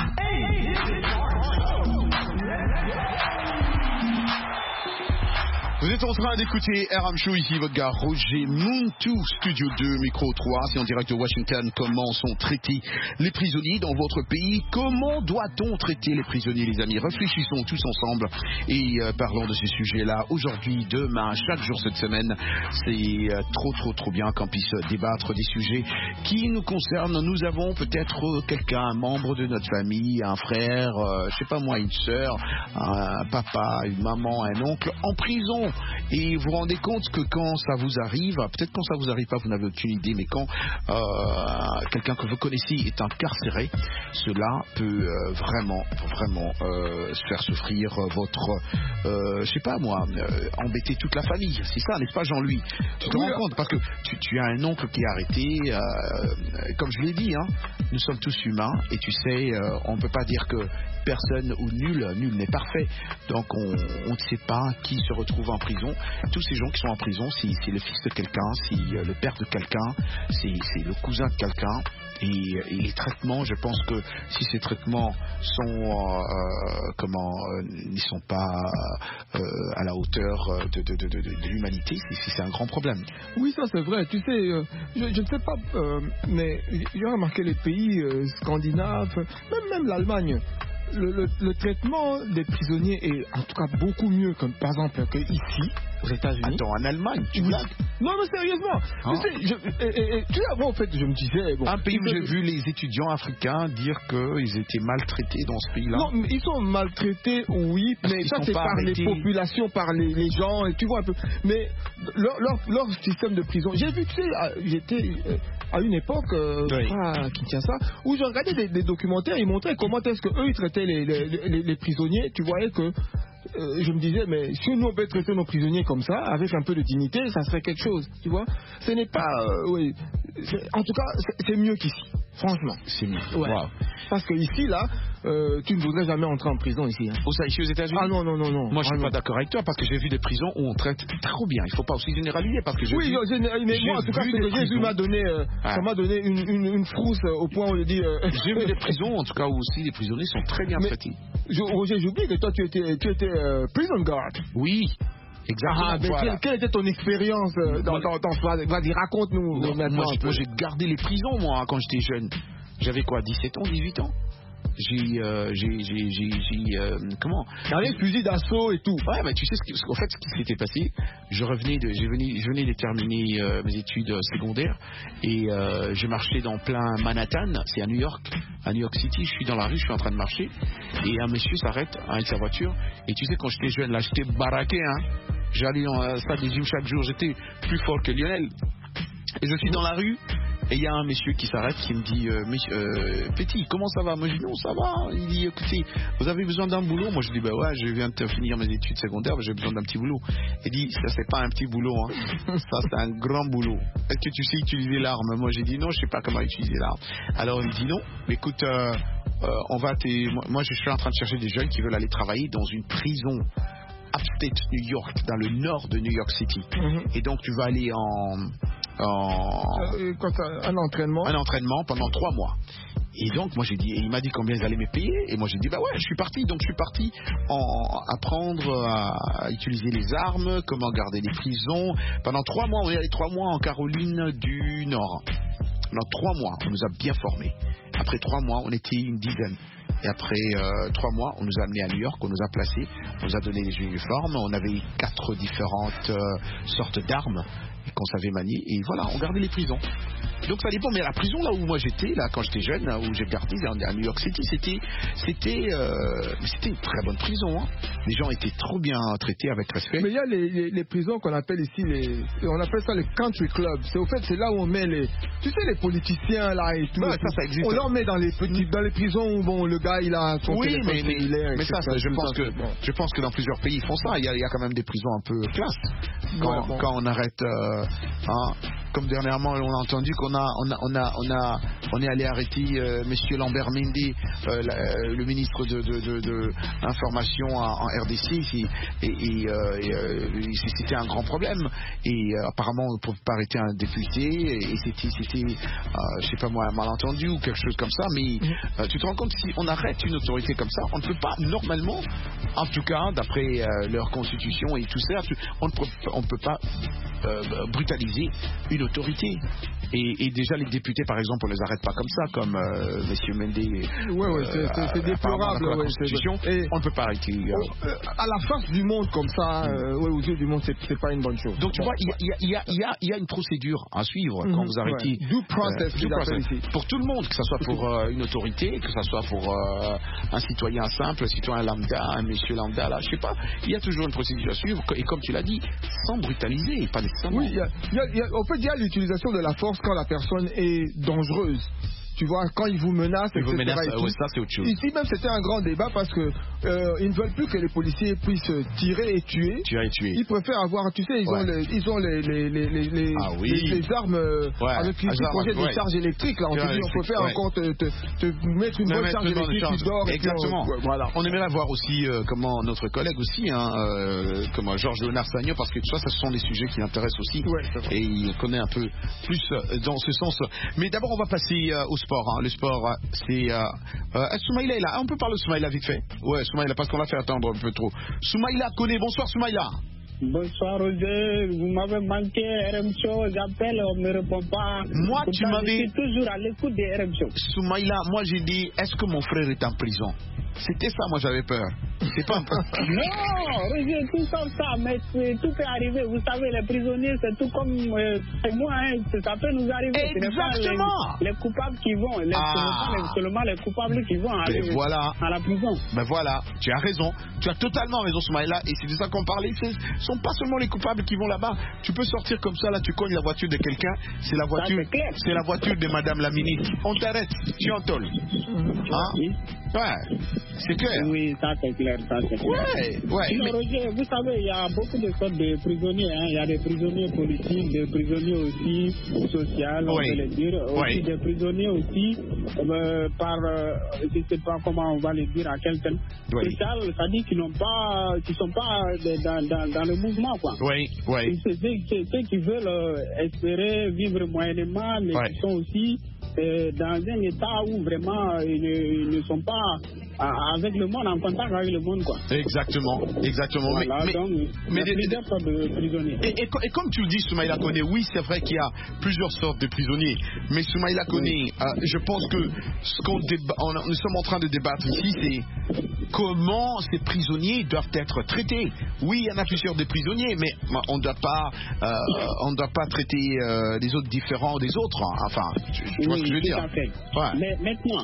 Vous êtes en train d'écouter R M Show, ici votre gars Roger Muntu, Studio deux, Micro trois, c'est en direct de Washington. Comment sont traités les prisonniers dans votre pays? Comment doit-on traiter les prisonniers, les amis? Réfléchissons tous ensemble et euh, parlons de ces sujets-là aujourd'hui, demain, chaque jour cette semaine. C'est euh, trop, trop, trop bien qu'on puisse débattre des sujets qui nous concernent. Nous avons peut-être quelqu'un, un membre de notre famille, un frère, euh, je sais pas moi, une sœur, un papa, une maman, un oncle en prison. Et vous vous rendez compte que quand ça vous arrive, peut-être quand ça vous arrive pas, vous n'avez aucune idée, mais quand euh, quelqu'un que vous connaissez est incarcéré, cela peut euh, vraiment, vraiment euh, se faire souffrir votre, euh, je sais pas moi, euh, embêter toute la famille. C'est ça, n'est-ce pas Jean-Louis? Tu te oui, rends compte parce que tu, tu as un oncle qui est arrêté, euh, comme je l'ai dit, hein, nous sommes tous humains et tu sais, euh, on ne peut pas dire que personne ou nul, nul n'est parfait. Donc on, on ne sait pas qui se retrouve en prison. Tous ces gens qui sont en prison, si c'est le fils de quelqu'un, si euh, le père de quelqu'un, si c'est le cousin de quelqu'un. Et, et les traitements, je pense que si ces traitements sont euh, comment euh, ne sont pas euh, à la hauteur de, de, de, de, de l'humanité, c'est, c'est un grand problème. Oui, ça c'est vrai. Tu sais, euh, je ne sais pas, euh, mais j'ai remarqué les pays euh, scandinaves, même même l'Allemagne. Le, le, le traitement des prisonniers est en tout cas beaucoup mieux, comme par exemple que ici, aux États-Unis. Attends, en Allemagne, tu blagues? Non, mais sérieusement. Ah. Tu sais, je, et, et, et, tu sais, avant, en fait, je me disais. Bon, un pays où j'ai vu les étudiants africains dire qu'ils étaient maltraités dans ce pays-là. Non, mais ils sont maltraités, oui, parce mais ça c'est par arrêtés. Les populations, par les, les gens, et tu vois un peu. Mais leur, leur, leur système de prison, j'ai vu, tu sais, j'étais à une époque, euh, oui. à Kinshasa, où je regardais des, des documentaires, ils montraient comment est-ce qu'eux ils traitaient les, les, les, les prisonniers. Tu voyais que euh, je me disais, mais si nous on peut traiter nos prisonniers comme ça, avec un peu de dignité, ça serait quelque chose, tu vois. Ce n'est pas, euh, oui, en tout cas, c'est, c'est mieux qu'ici. Franchement. C'est mieux. Ouais. Wow. Parce que ici, là, euh, tu ne voudrais jamais entrer en prison ici. Hein. Oh, ça, ici aux États-Unis? Ah non, non, non, non. Moi, je ne suis ah, pas d'accord avec toi parce que j'ai vu des prisons où on traite trop bien. Il ne faut pas aussi généraliser parce que j'ai oui, vu. Oui, mais moi, en tout cas, ce que j'ai vu m'a donné, euh, ah. ça m'a donné une, une, une frousse au point où je dis. Euh... J'ai vu des prisons, en tout cas, où aussi les prisonniers sont très bien mais, traités. Je, Roger, j'oublie que toi, tu étais, tu étais euh, prison guard. Oui. Exactement. Ah, mais voilà. quelle, quelle était ton expérience euh, dans, dans, dans, dans, vas-y, raconte-nous. Non, maintenant, moi, moi, j'ai gardé les prisons, moi, quand j'étais jeune. J'avais quoi, dix-sept ans, dix-huit ans? J'ai, euh, j'ai, j'ai, j'ai, j'ai euh, comment? T'avais fusil d'assaut et tout. Ouais, mais tu sais, ce qui, en fait, ce qui s'était passé, je revenais de, j'ai venu, je venais de terminer euh, mes études secondaires et euh, je marchais dans plein Manhattan, c'est à New York, à New York City. Je suis dans la rue, je suis en train de marcher et un monsieur s'arrête avec sa voiture. Et tu sais, quand j'étais jeune, là, j'étais baraqué, hein. J'allais dans la salle des gym chaque jour, j'étais plus fort que Lionel. Et je suis dans la rue, et il y a un monsieur qui s'arrête, qui me dit euh, euh, Petit, comment ça va? Moi je dis non, ça va. Il dit écoutez, vous avez besoin d'un boulot? Moi je dis bah ouais, je viens de finir mes études secondaires, j'ai besoin d'un petit boulot. Il dit ça c'est pas un petit boulot, hein. Ça c'est un grand boulot. Est-ce que tu sais utiliser l'arme? Moi j'ai dit non, je sais pas comment utiliser l'arme. Alors il me dit non, mais écoute, euh, euh, on va t'es... moi je suis en train de chercher des jeunes qui veulent aller travailler dans une prison upstate New York, dans le nord de New York City. Mm-hmm. Et donc tu vas aller en, en euh, un entraînement, un entraînement pendant trois mois. Et donc moi j'ai dit, il m'a dit combien ils allaient me payer, et moi j'ai dit bah ouais, je suis parti. Donc je suis parti en apprendre à utiliser les armes, comment garder les prisons. Pendant trois mois, on est allé trois mois en Caroline du Nord. Pendant trois mois, on nous a bien formés. Après trois mois, on était une dizaine. Et après euh, trois mois, on nous a amenés à New York, on nous a placés, on nous a donné des uniformes, on avait quatre différentes euh, sortes d'armes qu'on savait manier, et voilà, on gardait les prisons. Donc ça dépend, mais la prison là où moi j'étais, là quand j'étais jeune, là, où j'ai gardé à New York City, c'était c'était euh, c'était une très bonne prison. Hein. Les gens étaient trop bien traités avec respect. Mais il y a les, les, les prisons qu'on appelle ici les, on appelle ça les country clubs. C'est au fait c'est là où on met les, tu sais les politiciens là et tout. Ouais, ça, ça existe. On leur met dans les petits, dans les prisons où bon le gars il a son oui, téléphone mais, cellulaire. Mais ça, ça je pense que bon. je pense que dans plusieurs pays ils font ça. Il y a, il y a quand même des prisons un peu classe. Quand, bon, bon. quand on arrête. Euh, hein, comme dernièrement on a entendu qu'on a on a on a on a on est allé arrêter euh, Monsieur Lambert Mende, euh, la, euh, le ministre de, de, de, de l'information en, en R D C, et, et, euh, et euh, c'était un grand problème. Et euh, apparemment on ne pouvait pas arrêter un député, et, et c'était c'était euh, je sais pas moi un malentendu ou quelque chose comme ça. Mais euh, tu te rends compte, si on arrête une autorité comme ça, on ne peut pas normalement, en tout cas d'après euh, leur constitution et tout ça, on ne peut on peut pas euh, brutaliser une autorité. Et, et déjà les députés par exemple on les arrête pas comme ça, comme euh, Monsieur Mende. Ouais, ouais, c'est, c'est, c'est déplorable. La ouais, Constitution, c'est... Et on ne peut pas arrêter. Euh... À la face du monde comme ça, euh, ouais, aux yeux du monde, c'est, c'est pas une bonne chose. Donc tu bon. vois, il y a, y, a, y, a, y a une procédure à suivre mm-hmm. quand vous arrêtez. Ouais. Due process, euh, due process. Ici. Pour tout le monde, que ce soit pour euh, une autorité, que ce soit pour euh, un citoyen simple, un citoyen lambda, un monsieur lambda, là, je sais pas. Il y a toujours une procédure à suivre, et comme tu l'as dit, sans brutaliser, pas nécessairement. Oui, il y a, y a, y a, en fait, il y a l'utilisation de la force quand la personne est dangereuse. Tu vois, quand ils vous menacent, ils vous et cetera. Menacent, et ouais, ça c'est autre chose. Ici même c'était un grand débat parce que euh, ils ne veulent plus que les policiers puissent tirer et tuer. Tirer et tuer. Ils préfèrent avoir, tu sais, ils ouais. ont les, ils ont les les les les, les, ah, oui. les, les armes euh, ouais. avec les projets de ouais. charge électrique là. On te dit, on peut faire ouais. encore te, te, te mettre une bonne charge électrique, tu dors. Exactement. Et puis, voilà. On aimerait voir aussi euh, comment notre collègue aussi, hein, euh, comme Georges Léonard Sagnon, parce que tout ça, ce sont des sujets qui l'intéressent aussi. Ouais, et il connaît un peu plus euh, dans ce sens. Mais d'abord, on va passer euh, au sport. Hein. Le sport. C'est euh, euh, Soumaïla est là. On peut parler de Soumaïla vite fait. Ouais, Soumaïla, parce qu'on l'a fait attendre un peu trop. Soumaïla connaît. Bonsoir Soumaïla. Bonsoir Roger, vous m'avez manqué, R M Show, j'appelle, on ne me répond pas. Moi, Pourtant, tu m'avais. Je suis toujours à l'écoute des R M Show. Soumaïla, moi j'ai dit, est-ce que mon frère est en prison? C'était ça, moi j'avais peur. C'est pas un peu. Non, Roger, tout comme ça, mais tout peut arriver. Vous savez, les prisonniers, c'est tout comme euh, c'est moi, hein, ça peut nous arriver. Exactement. Les, les coupables qui vont, les, ah. seulement, seulement les coupables qui vont aller voilà. à la prison. Ben voilà, tu as raison. Tu as totalement raison, Soumaïla. Et c'est de ça qu'on parlait. Ce ne sont pas seulement les coupables qui vont là-bas. Tu peux sortir comme ça, là, tu cognes la voiture de quelqu'un. C'est la voiture, ça, c'est, c'est la voiture de Madame la ministre. On t'arrête, tu en tôle. Hein? Oui. Ouais. C'est clair. Oui, ça c'est clair, ça c'est clair. Ouais, ouais. Sinon, mais... Roger, vous savez, il y a beaucoup de sortes de prisonniers. Hein. Il y a des prisonniers politiques, des prisonniers aussi sociaux, on oui. peut le dire. Aussi oui. des prisonniers aussi, euh, par, euh, je ne sais pas comment on va le dire, à quel thème oui. social, c'est-à-dire qu'ils n'ont pas, qui sont pas dans, dans, dans le mouvement, quoi. Oui, oui. C'est ceux qui veulent euh, espérer vivre moyennement, mais oui. qui sont aussi euh, dans un état où vraiment ils ne, ils ne sont pas avec le monde, en contact avec le monde, quoi. Exactement, exactement. Voilà, mais, donc, mais, il y a plusieurs sortes de prisonniers. Et, et, et comme tu le dis, Soumaïla Koné, oui, c'est vrai qu'il y a plusieurs sortes de prisonniers. Mais Soumaïla Koné, oui. euh, je pense que ce qu'on déba- on, nous sommes en train de débattre ici, c'est comment ces prisonniers doivent être traités. Oui, il y en a plusieurs des prisonniers, mais on ne doit pas, euh, on ne doit pas traiter euh, les autres différents des autres. Hein. Enfin, tu, tu oui, vois ce que je veux tout dire. À fait. Ouais. Mais maintenant,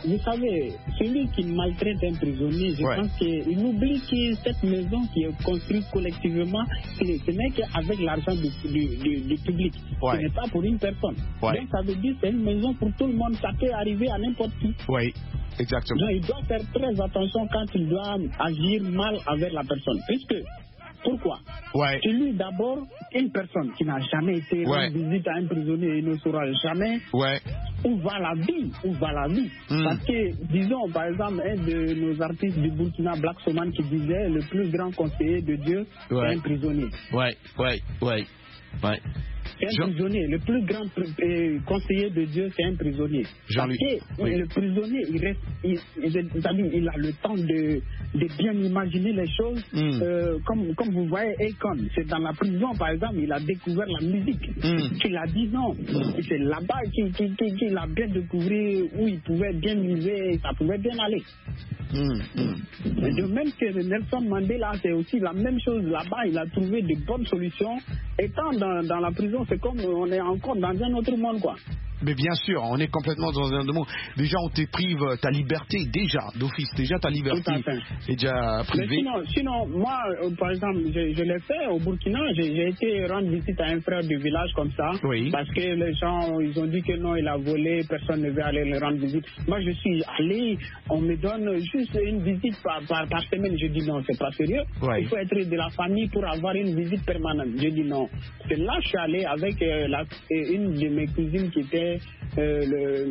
vous savez, celui qui maltraite un prisonnier, je ouais. pense qu'il oublie que cette maison qui est construite collectivement, ce n'est qu'avec l'argent du, du, du, du public. Ouais. Ce n'est pas pour une personne. Ouais. Donc ça veut dire que c'est une maison pour tout le monde. Ça peut arriver à n'importe qui. Oui, exactement. Donc il doit faire très attention quand il doit agir mal avec la personne. Puisque, pourquoi? Ouais. Celui d'abord, une personne qui n'a jamais été ouais. rendre visite à un prisonnier, il ne saura jamais ouais. où va la vie, où va la vie. Mm. Parce que, disons, par exemple, un de nos artistes du Burkina, Black Soman, qui disait le plus grand conseiller de Dieu, ouais. c'est un prisonnier. Ouais, ouais, ouais, ouais. C'est un Jean... prisonnier. Le plus grand euh, conseiller de Dieu, c'est un prisonnier. Parce que oui. le prisonnier, il reste, il, il, il a le temps de, de bien imaginer les choses. Mm. Euh, comme, comme vous voyez, Akon, c'est dans la prison, par exemple, il a découvert la musique. Mm. Il a dit non. Mm. C'est là-bas qu'il, qu'il, qu'il a bien découvert où il pouvait bien miser, ça pouvait bien aller. Mmh, mmh. Et de même que Nelson Mandela, c'est aussi la même chose là-bas, il a trouvé de bonnes solutions. Étant dans, dans la prison, c'est comme on est encore dans un autre monde, quoi. Mais bien sûr, on est complètement dans un monde. Déjà, on te prive ta liberté, déjà, d'office. Déjà, ta liberté est déjà privée. Mais sinon, sinon, moi, euh, par exemple, je, je l'ai fait au Burkina. J'ai, j'ai été rendre visite à un frère du village comme ça. Oui. Parce que les gens, ils ont dit que non, il a volé, personne ne veut aller le rendre visite. Moi, je suis allé, on me donne juste une visite par, par, par semaine. Je dis non, c'est pas sérieux. Oui. Il faut être de la famille pour avoir une visite permanente. Je dis non. C'est là que je suis allé avec euh, la, une de mes cousines qui était Euh, le,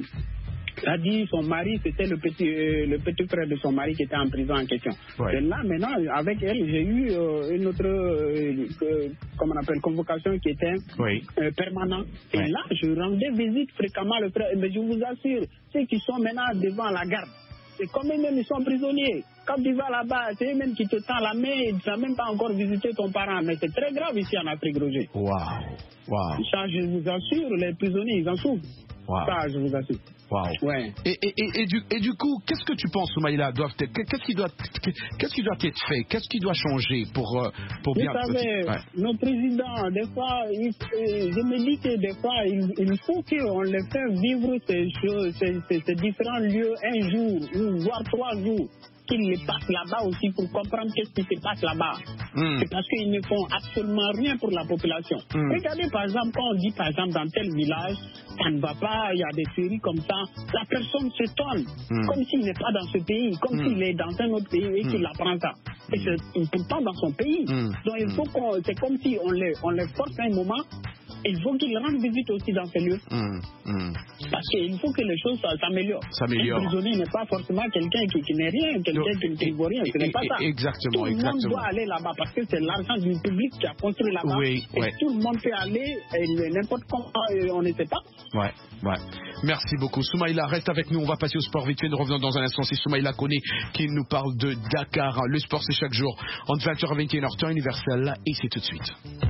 a dit son mari, c'était le petit, euh, le petit frère de son mari qui était en prison en question. Ouais. Et là, maintenant, avec elle, j'ai eu euh, une autre, euh, euh, comment on appelle, convocation qui était oui. euh, permanente. Et ouais. là, je rendais visite fréquemment le frère. Mais je vous assure, ceux qui sont maintenant devant la garde, c'est comme eux-mêmes, ils sont prisonniers. Quand tu vas là-bas, c'est eux-mêmes qui te tendent la main et tu n'as même pas encore visité ton parent. Mais c'est très grave ici en Afrique, Roger. Waouh! Wow. Ça, je vous assure, les prisonniers, ils en souffrent. Wow. Ça, je vous assure. Wow. Ouais. Et, et, et, et, du, et du coup, qu'est-ce que tu penses, Soumaïla, doivent être, qu'est-ce qui doit, qu'est-ce qui doit être fait, qu'est-ce qui doit changer pour, pour bien. Vous savez, ouais. nos présidents, des fois, il, je me dis que des fois, il, il faut qu'on les fasse vivre ces choses, ces, ces, ces différents lieux un jour, voire trois jours. Qu'ils les passent là-bas aussi pour comprendre qu'est-ce qui se passe là-bas. Mm. C'est parce qu'ils ne font absolument rien pour la population. Mm. Regardez par exemple, quand on dit par exemple dans tel village, ça ne va pas, il y a des séries comme ça, la personne s'étonne, mm. comme s'il n'est pas dans ce pays, comme mm. s'il est dans un autre pays et mm. qu'il apprend ça. Et c'est pourtant dans son pays. Mm. Donc il faut qu'on, c'est comme si on les, on les force un moment. Il faut qu'ils rendent visite aussi dans ces lieux. Mmh, mmh. Parce qu'il faut que les choses s'améliorent. S'améliorent. Un prisonnier n'est pas forcément quelqu'un qui, qui n'est rien, quelqu'un qui, qui ne vaut rien. Ce n'est pas ça. Exactement, tout le exactement. monde doit aller là-bas parce que c'est l'argent du public qui a construit là-bas. Oui, et ouais. tout le monde peut aller, et n'importe comment, on ne sait pas. Ouais, ouais. Merci beaucoup. Soumaïla, reste avec nous. On va passer au sport vite fait. Nous revenons dans un instant. C'est Soumaïla Koné qui nous parle de Dakar. Le sport, c'est chaque jour entre vingt heures et vingt et une heures, temps universel. Et c'est tout de suite.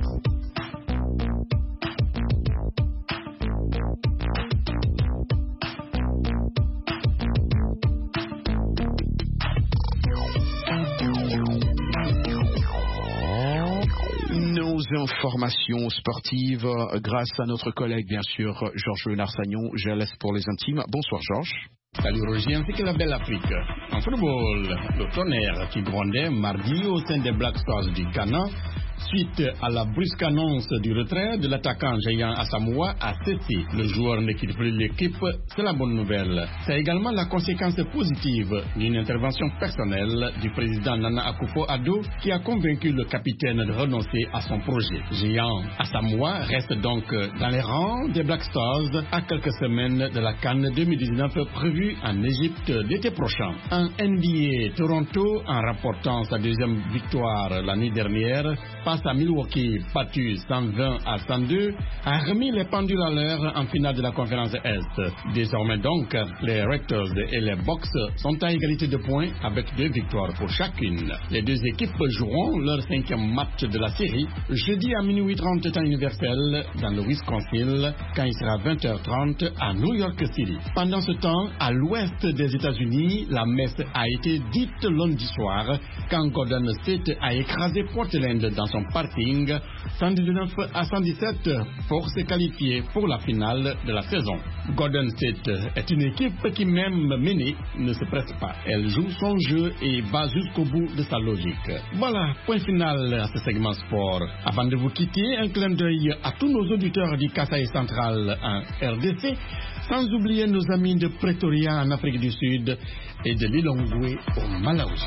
Informations sportives grâce à notre collègue, bien sûr, Georges Narsagnon. Je laisse pour les intimes. Bonsoir, Georges. Salut Roger, ainsi que la belle Afrique. En football, le tonnerre qui grondait mardi au sein des Black Stars du Ghana suite à la brusque annonce du retrait de l'attaquant géant Asamoah a cessé. Le joueur ne quitte plus l'équipe, c'est la bonne nouvelle. C'est également la conséquence positive d'une intervention personnelle du président Nana Akufo-Addo qui a convaincu le capitaine de renoncer à son projet. Géant Asamoah reste donc dans les rangs des Black Stars à quelques semaines de la CAN deux mille dix-neuf prévue en Égypte l'été prochain. En N B A, Toronto, en remportant sa deuxième victoire l'année dernière, face à Milwaukee, battu cent vingt à cent deux, a remis les pendules à l'heure en finale de la conférence Est. Désormais donc, les Raptors et les Bucks sont à égalité de points avec deux victoires pour chacune. Les deux équipes joueront leur cinquième match de la série jeudi à minuit trente temps universel dans le Wisconsin quand il sera vingt heures trente à New York City. Pendant ce temps, à l'ouest des États-Unis, la messe a été dite lundi soir quand Golden State a écrasé Portland dans son son parking. cent dix-neuf à cent dix-sept pour se qualifier pour la finale de la saison. Golden State est une équipe qui, même menée, ne se presse pas. Elle joue son jeu et va jusqu'au bout de sa logique. Voilà, point final à ce segment sport. Avant de vous quitter, un clin d'œil à tous nos auditeurs du Kasaï central en R D C, sans oublier nos amis de Pretoria en Afrique du Sud et de Lilongwe au Malawi.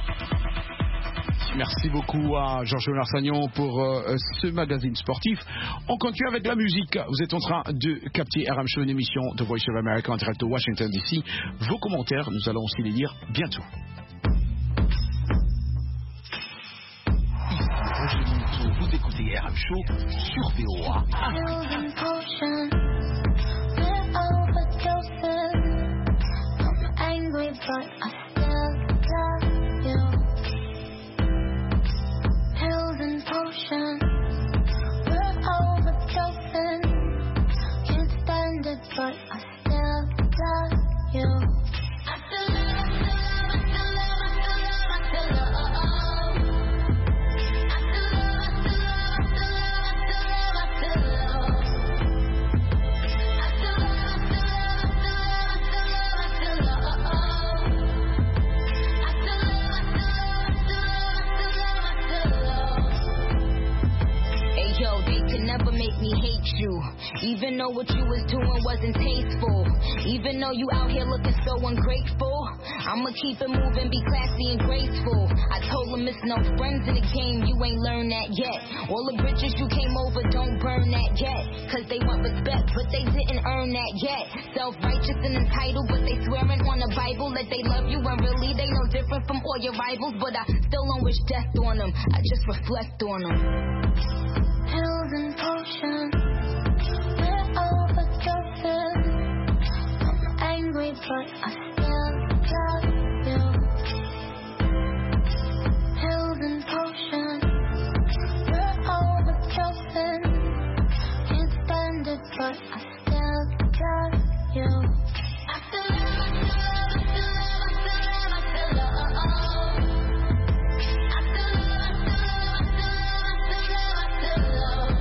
Merci beaucoup à Georges Larsagnon pour euh, ce magazine sportif. On continue avec la musique. Vous êtes en train de capter R M Show, une émission de Voice of America en direct de Washington D C. Vos commentaires, nous allons aussi les lire bientôt. Vous écoutez R M Show sur V O A. But I still love you. I still love, I still love, I still love, I still love, I still love. I still love, I still love, I still love, I still love, I still love. I still love, I still love, I still love, I still love, I still love. I still love, I still love, I still love, I still love, I still love. Hey yo, they can never make me hate you. Even though what you was doing wasn't tasteful, even though you out here looking so ungrateful, I'ma keep it moving, be classy and graceful. I told them it's no friends in the game, you ain't learned that yet. All the bridges you came over, don't burn that yet. Cause they want respect, but they didn't earn that yet. Self-righteous and entitled, but they swearing on the Bible that they love you, and really they no different from all your rivals. But I still don't wish death on them, I just reflect on them. Pills and potions, I'm angry, but I still love you. Pills and potions, we're overdosing. Can't stand it, but I still love you. I still love, I still love, I still love, I still love, I still love. I still love, I still love, I still love, I still love, I still love.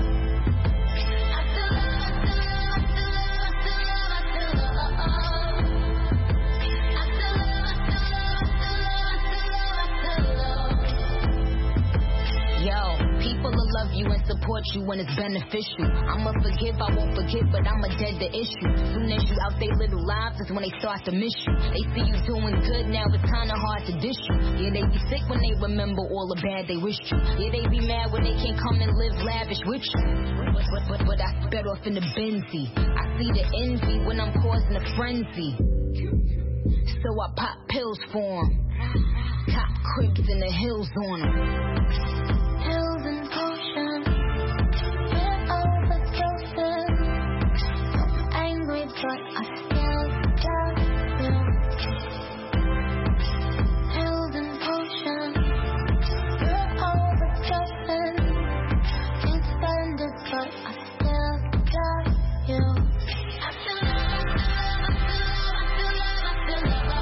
Love you and support you when it's beneficial. I'ma forgive, I won't forget, but I'ma dead the issue. Soon as you out they little lives is when they start to miss you. They see you doing good now, it's kinda hard to dish you. Yeah, they be sick when they remember all the bad they wished you. Yeah, they be mad when they can't come and live lavish with you. But, but, but, but I sped off in the Benzie. I see the envy when I'm causing a frenzy. So I pop pills for 'em. Top crips in the hills on 'em. Pills and potions, we're overdosing. I'm angry, but I still love you. Pills and potions, we're overdosing. Can't stand it, but I still love you. I still love, I still love, I still love, I still love, I still love.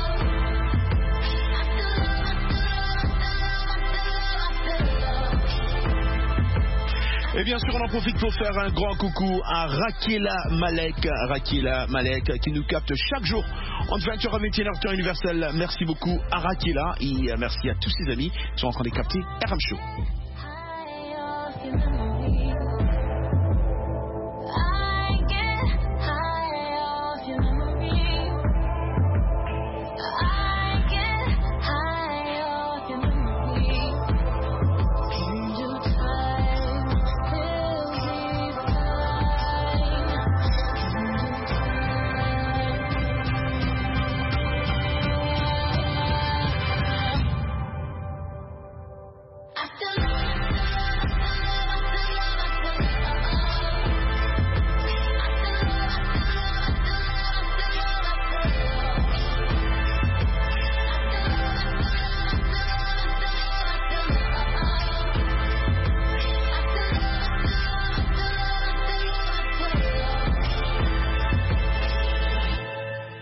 Et bien sûr, on en profite pour faire un grand coucou à Rakela Malek, Rakela Malek, qui nous capte chaque jour entre vingt heures à vingt et une heures temps universel. Merci beaucoup à Rakela et merci à tous ses amis qui sont en train de capter R M Show.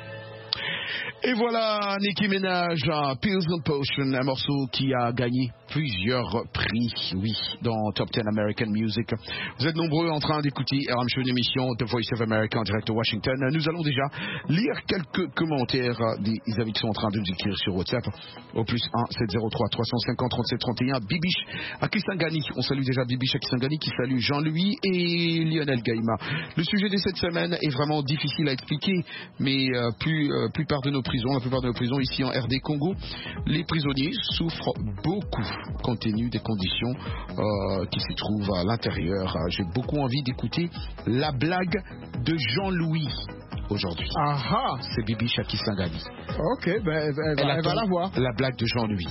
Et voilà, Nicki Minaj, Pills and Potion, un morceau qui a gagné plusieurs prix, oui, dans Top dix American Music. Vous êtes nombreux en train d'écouter R M Show, une émission The Voice of America en direct de Washington. Nous allons déjà lire quelques commentaires des amis qui sont en train de nous écrire sur WhatsApp au plus un sept zéro trois trois cent cinquante trente-sept trente et un. Bibiche à Kisangani, on salue déjà Bibiche à Kisangani qui salue Jean-Louis et Lionel Gaïma. Le sujet de cette semaine est vraiment difficile à expliquer, mais euh, plus, euh, plupart de nos prisons, la plupart de nos prisons ici en R D Congo, les prisonniers souffrent beaucoup compte tenu des conditions euh, qui s'y trouvent à l'intérieur. J'ai beaucoup envie d'écouter la blague de Jean-Louis aujourd'hui. Aha, c'est Bibi Chakisangani. Ok, ben, elle, elle, elle, elle va la voir. La blague de Jean-Louis.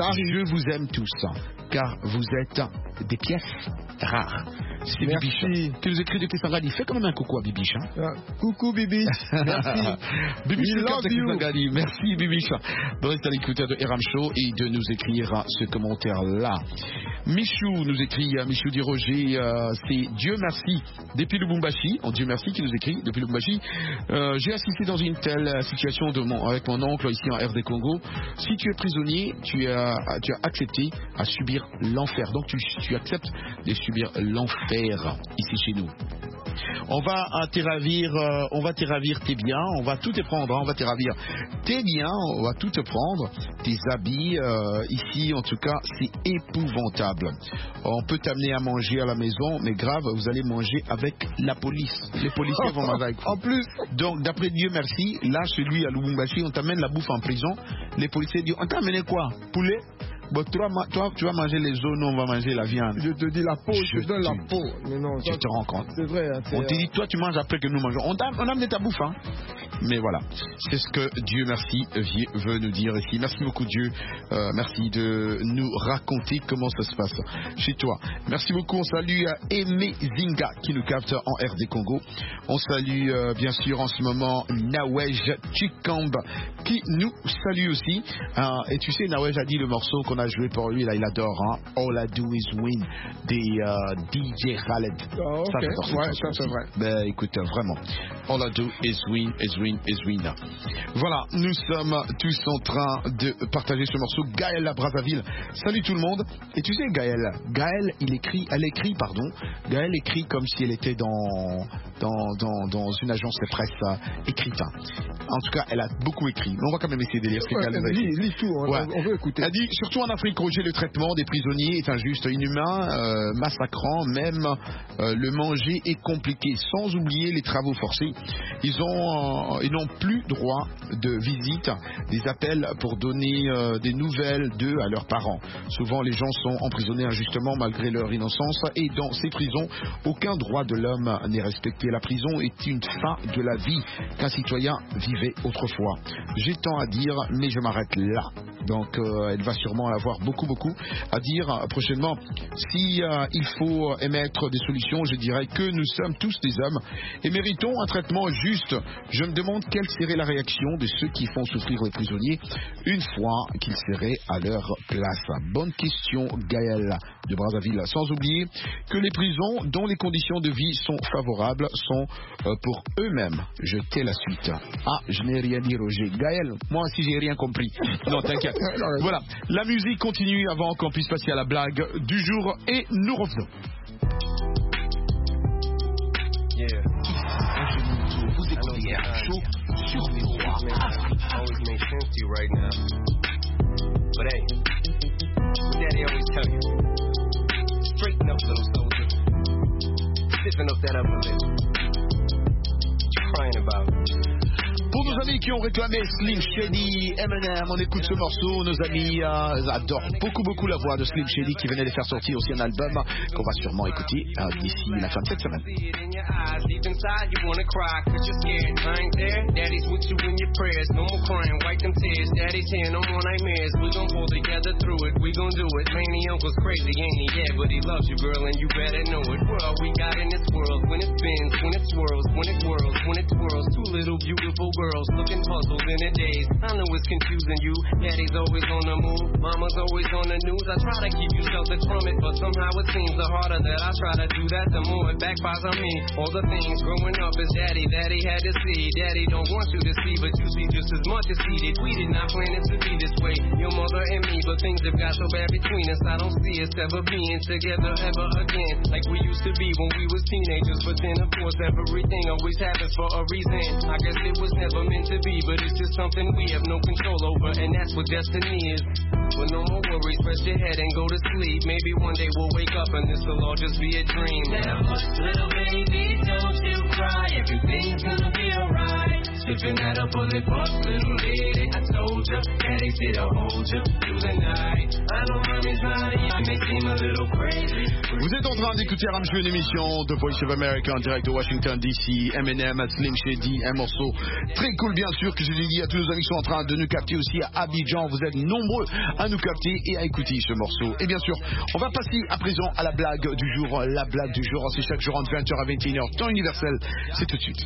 Je vous aime tous, car vous êtes des pièces rares. C'est Bibiche. Tu nous écris de Kisangani. Fais quand même un coucou à Bibiche. Hein. Uh, coucou Bibiche. Merci. Bibiche de Kisangani. Merci Bibiche. De rester à l'écoute de R M Show et de nous écrire ce commentaire-là. Michou nous écrit, Michou dit Roger, euh, c'est Dieu merci depuis Lubumbashi. Oh, Dieu merci qui nous écrit depuis Lubumbashi. Euh, j'ai assisté dans une telle situation de mon, avec mon oncle ici en R D Congo. Si tu es prisonnier, tu as, tu as accepté à subir l'enfer. Donc tu, tu acceptes de subir l'enfer ici chez nous. On va te ravir, euh, on va te ravir tes biens, on va tout te prendre, hein, on va te ravir tes biens, on va tout te prendre, tes habits, euh, ici en tout cas c'est épouvantable. On peut t'amener à manger à la maison, mais grave, vous allez manger avec la police. Les policiers vont manger avec vous. En plus. Donc d'après Dieu merci, là celui à Lubumbashi, on t'amène la bouffe en prison, les policiers disent, on t'a amené quoi? Poulet? Bon, toi, toi, tu vas manger les os, nous on va manger la viande. Je te dis la peau, je, je te donne la peau. Mais non, tu ça, te rends compte. C'est vrai. Hein, on te dit, toi, tu manges après que nous mangeons. On a, on a amené ta bouffe, hein. Mais voilà, c'est ce que Dieu merci veut nous dire ici. Merci beaucoup Dieu, euh, merci de nous raconter comment ça se passe chez toi. Merci beaucoup, on salue Aimé Zinga qui nous capte en R D Congo. On salue euh, bien sûr en ce moment Nawej Chikamba qui nous salue aussi. Euh, et tu sais, Nawej a dit le morceau qu'on a joué pour lui, là il adore, hein? All I Do Is Win des euh, D J Khaled. Oh, okay. Ça, c'est ouais, ça, c'est vrai. Ben écoute, vraiment, All I Do Is Win, Is Win. Eswina. Voilà, nous sommes tous en train de partager ce morceau. Gaël à Brazzaville. Salut tout le monde. Et tu sais Gaël, Gaël, il écrit, elle écrit, pardon. Gaël écrit comme si elle était dans dans dans, dans une agence de presse euh, écrite. En tout cas, elle a beaucoup écrit. Mais on va quand même essayer de lire ce ouais, qu'elle a écrit. Lis tout, on, ouais. on veut écouter. Elle dit surtout en Afrique, Roger, le traitement des prisonniers est injuste, inhumain, euh, massacrant, même euh, le manger est compliqué. Sans oublier les travaux forcés. Ils ont euh, ils n'ont plus droit de visite, des appels pour donner euh, des nouvelles d'eux à leurs parents. Souvent, les gens sont emprisonnés injustement malgré leur innocence et dans ces prisons, aucun droit de l'homme n'est respecté. La prison est une fin de la vie qu'un citoyen vivait autrefois. J'ai tant à dire, mais je m'arrête là. Donc, euh, elle va sûrement avoir beaucoup, beaucoup à dire euh, prochainement. Si euh, il faut émettre des solutions, je dirais que nous sommes tous des hommes et méritons un traitement juste. Je me demande quelle serait la réaction de ceux qui font souffrir les prisonniers une fois qu'ils seraient à leur place. Bonne question, Gaël de Brazzaville. Sans oublier que les prisons dont les conditions de vie sont favorables sont euh, pour eux-mêmes. Je tais la suite. Ah, je n'ai rien dit, Roger. Gaël, moi aussi j'ai rien compris. Non, t'inquiète. Voilà, la musique continue avant qu'on puisse passer à la blague du jour et nous revenons. Yeah. Vous écoutez R Show sur V O A. Always make sense to you right now. But hey, what daddy always tell you, straighten up, little soldier. Stiffen up that upper lip. What you crying about? Pour nos amis qui ont réclamé Slim Shady, Eminem, on écoute ce morceau. Nos amis euh, adorent beaucoup beaucoup la voix de Slim Shady qui venait de faire sortir aussi un album qu'on va sûrement écouter euh, d'ici la fin de cette semaine. Girls looking puzzled in their days. I know it's confusing you. Daddy's always on the move. Mama's always on the news. I try to keep you sheltered from it, but somehow it seems the harder that I try to do that, the more it backfires on me. All the things Growing up as daddy, daddy had to see. Daddy don't want you to see, but you see just as much as he did. We did not plan it to be this way, your mother and me, but things have got so bad between us. I don't see us ever being together ever again, like we used to be when we was teenagers. But then of course everything always happens for a reason. I guess it was never meant to be, but it's just something we have no control over, and that's what destiny is. But no more worries, rest your head and go to sleep. Maybe one day we'll wake up and this will all just be a dream. Now, little baby, don't you cry. Everything's gonna be alright. Sipping at a bullet fuck, little lady. I told you, daddy's here to hold you through the night. I know mommy's right, I may seem a little crazy. Vous êtes en train d'écouter Ramsey, une émission de Voice of America en direct de Washington D C. Eminem, Slim Shady, un morceau très cool bien sûr que je dédie à tous nos amis qui sont en train de nous capter aussi à Abidjan. Vous êtes nombreux à nous capter et à écouter ce morceau. Et bien sûr, on va passer à présent à la blague du jour. La blague du jour, c'est chaque jour entre vingt heures à vingt et une heures, temps universel. C'est tout de suite.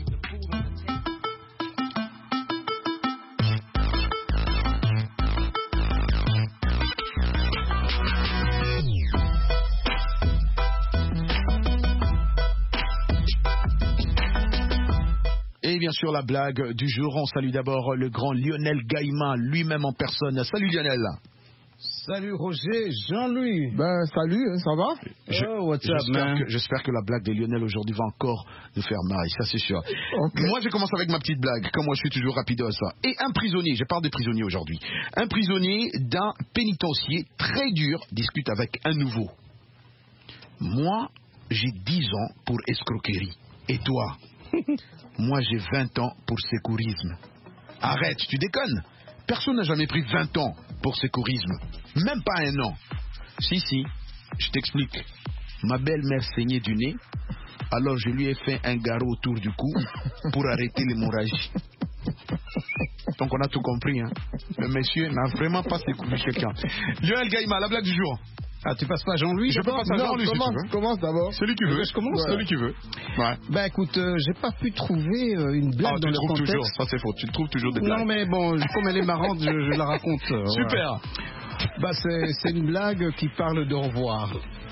Et bien sûr, la blague du jour, on salue d'abord le grand Lionel Gaïma, lui-même en personne. Salut Lionel. Salut Roger, Jean-Louis. Ben salut, hein, ça va? Je, oh, what's up, man? Que, j'espère que la blague de Lionel aujourd'hui va encore nous faire marrer, ça c'est sûr. Okay. Moi je commence avec ma petite blague, comme moi je suis toujours rapido à ça. Et un prisonnier, je parle des prisonniers aujourd'hui. Un prisonnier d'un pénitencier très dur discute avec un nouveau. Moi, j'ai dix ans pour escroquerie. Et toi? Moi j'ai vingt ans pour sécurisme. Arrête, tu déconnes? Personne n'a jamais pris vingt ans pour sécurisme. Même pas un an. Si, si, je t'explique. Ma belle-mère saignait du nez, alors je lui ai fait un garrot autour du cou pour arrêter l'hémorragie. Donc on a tout compris, hein. Le monsieur n'a vraiment pas sécurisé quelqu'un. Lionel Gaïma, la blague du jour. Ah, tu passes pas à Jean-Louis? Je peux passer à Jean-Louis si tu veux. Commence d'abord. Celui qui veut. Je commence. Ouais. Celui qui veut. Ouais. Ben écoute, euh, j'ai pas pu trouver euh, une blague oh, dans le contexte. Toujours. Ça c'est faux. Tu trouves toujours des blagues. Non mais bon, comme elle est marrante, je, je la raconte. Euh, Super. Ouais. Bah c'est, c'est une blague qui parle d'au revoir.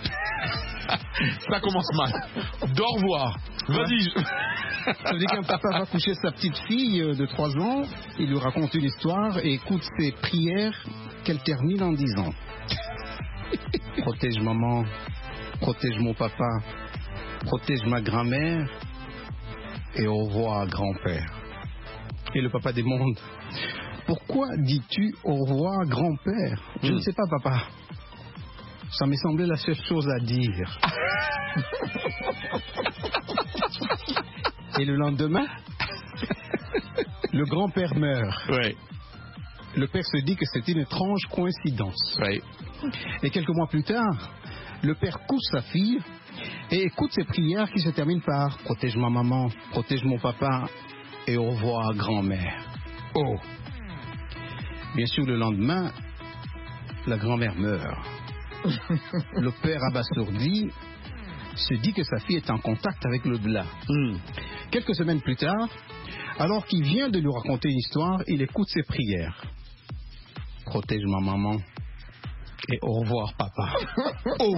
Ça commence mal. D'au revoir. Vas-y. Ça veut dire qu'un papa va coucher sa petite fille de trois ans, il lui raconte une histoire et écoute ses prières qu'elle termine en disant: protège maman, protège mon papa, protège ma grand-mère et au revoir grand-père. Et le papa demande: pourquoi dis-tu au revoir grand-père? Je mmh. ne sais pas papa. Ça m'est semblé la seule chose à dire. Et le lendemain, le grand-père meurt. Ouais. Le père se dit que c'est une étrange coïncidence. Ouais. Et quelques mois plus tard, le père couche sa fille et écoute ses prières qui se terminent par « protège ma maman, protège mon papa et au revoir grand-mère ». Oh. Bien sûr, le lendemain, la grand-mère meurt. Le père abasourdi se dit que sa fille est en contact avec l'au-delà. Mm. Quelques semaines plus tard, alors qu'il vient de lui raconter une histoire, il écoute ses prières. Protège ma maman et au revoir papa. Oh.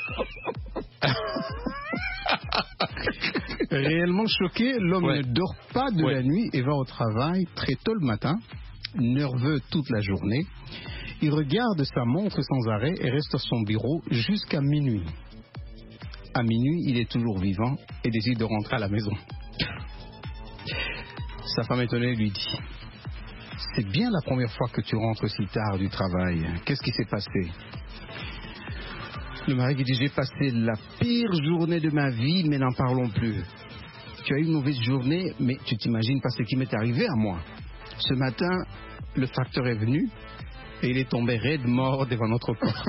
Réellement choqué, l'homme ouais. ne dort pas de ouais. la nuit et va au travail très tôt le matin, nerveux toute la journée. Il regarde sa montre sans arrêt et reste à son bureau jusqu'à minuit. À minuit, il est toujours vivant et décide de rentrer à la maison. Sa femme étonnée lui dit: c'est bien la première fois que tu rentres si tard du travail. Qu'est-ce qui s'est passé? Le mari lui dit: j'ai passé la pire journée de ma vie, mais n'en parlons plus. Tu as eu une mauvaise journée, mais tu t'imagines pas ce qui m'est arrivé à moi. Ce matin, le facteur est venu et il est tombé raide mort devant notre porte.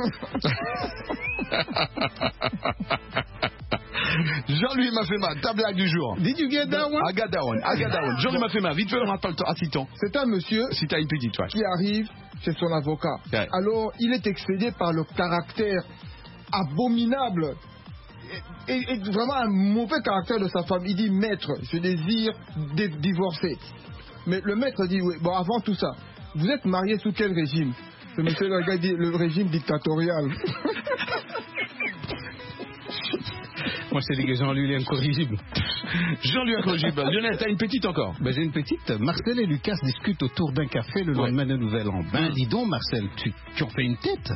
Jean-Louis Mafema, ta blague du jour. Did you get that one? I got that one. I got that one. Jean-Louis Mafema, vite fait, on attend le temps. Assitons. C'est un monsieur si t'as une petite, ouais. qui arrive chez son avocat. Ouais. Alors, il est excédé par le caractère abominable et, et, et vraiment un mauvais caractère de sa femme. Il dit: maître, je désire divorcer. Mais le maître dit: oui, bon, avant tout ça, vous êtes marié sous quel régime? Le monsieur le gars dit: le régime dictatorial. Moi, je te dis que Jean-Louis, il est incorrigible. Jean-Luc Rogib. Lionel, t'as une petite encore? Ben, j'ai une petite. Marcel et Lucas discutent autour d'un café le lendemain ouais. de Nouvel An. Ben, dis donc, Marcel, tu, tu en fais une tête?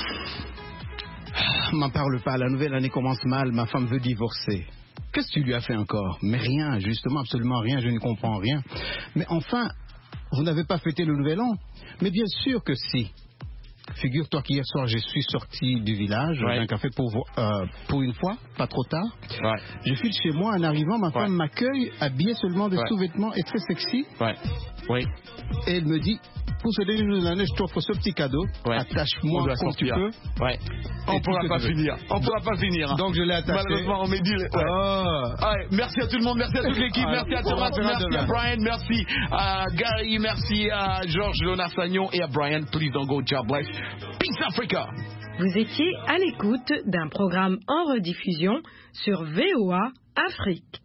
M'en parle pas, la nouvelle année commence mal, ma femme veut divorcer. Qu'est-ce que tu lui as fait encore? Mais rien, justement, absolument rien, je ne comprends rien. Mais enfin, vous n'avez pas fêté le Nouvel An? Mais bien sûr que si. Figure-toi qu'hier soir, je suis sorti du village, ouais. d'un café pour, euh, pour une fois, pas trop tard. Ouais. Je file chez moi, en arrivant, ma femme ouais. m'accueille, habillée seulement de ouais. sous-vêtements et très sexy. Ouais. Oui. Et elle me dit, pour ce dernier jour de l'année, je t'offre ce petit cadeau. Ouais. Attache-moi comme sortir. tu peux. Ouais. On ne pourra pas finir. On ne pourra pas finir. Donc je l'ai attaché. Malheureusement, on m'a dit. Ouais. Oh. Allez, merci à tout le monde, merci à toute l'équipe, ah, merci à Thomas, merci à Brian, merci à Gary, merci à Georges Léonard Sagnon et à Brian. Please don't go, job bless. Peace Africa. Vous étiez à l'écoute d'un programme en rediffusion sur V O A Afrique.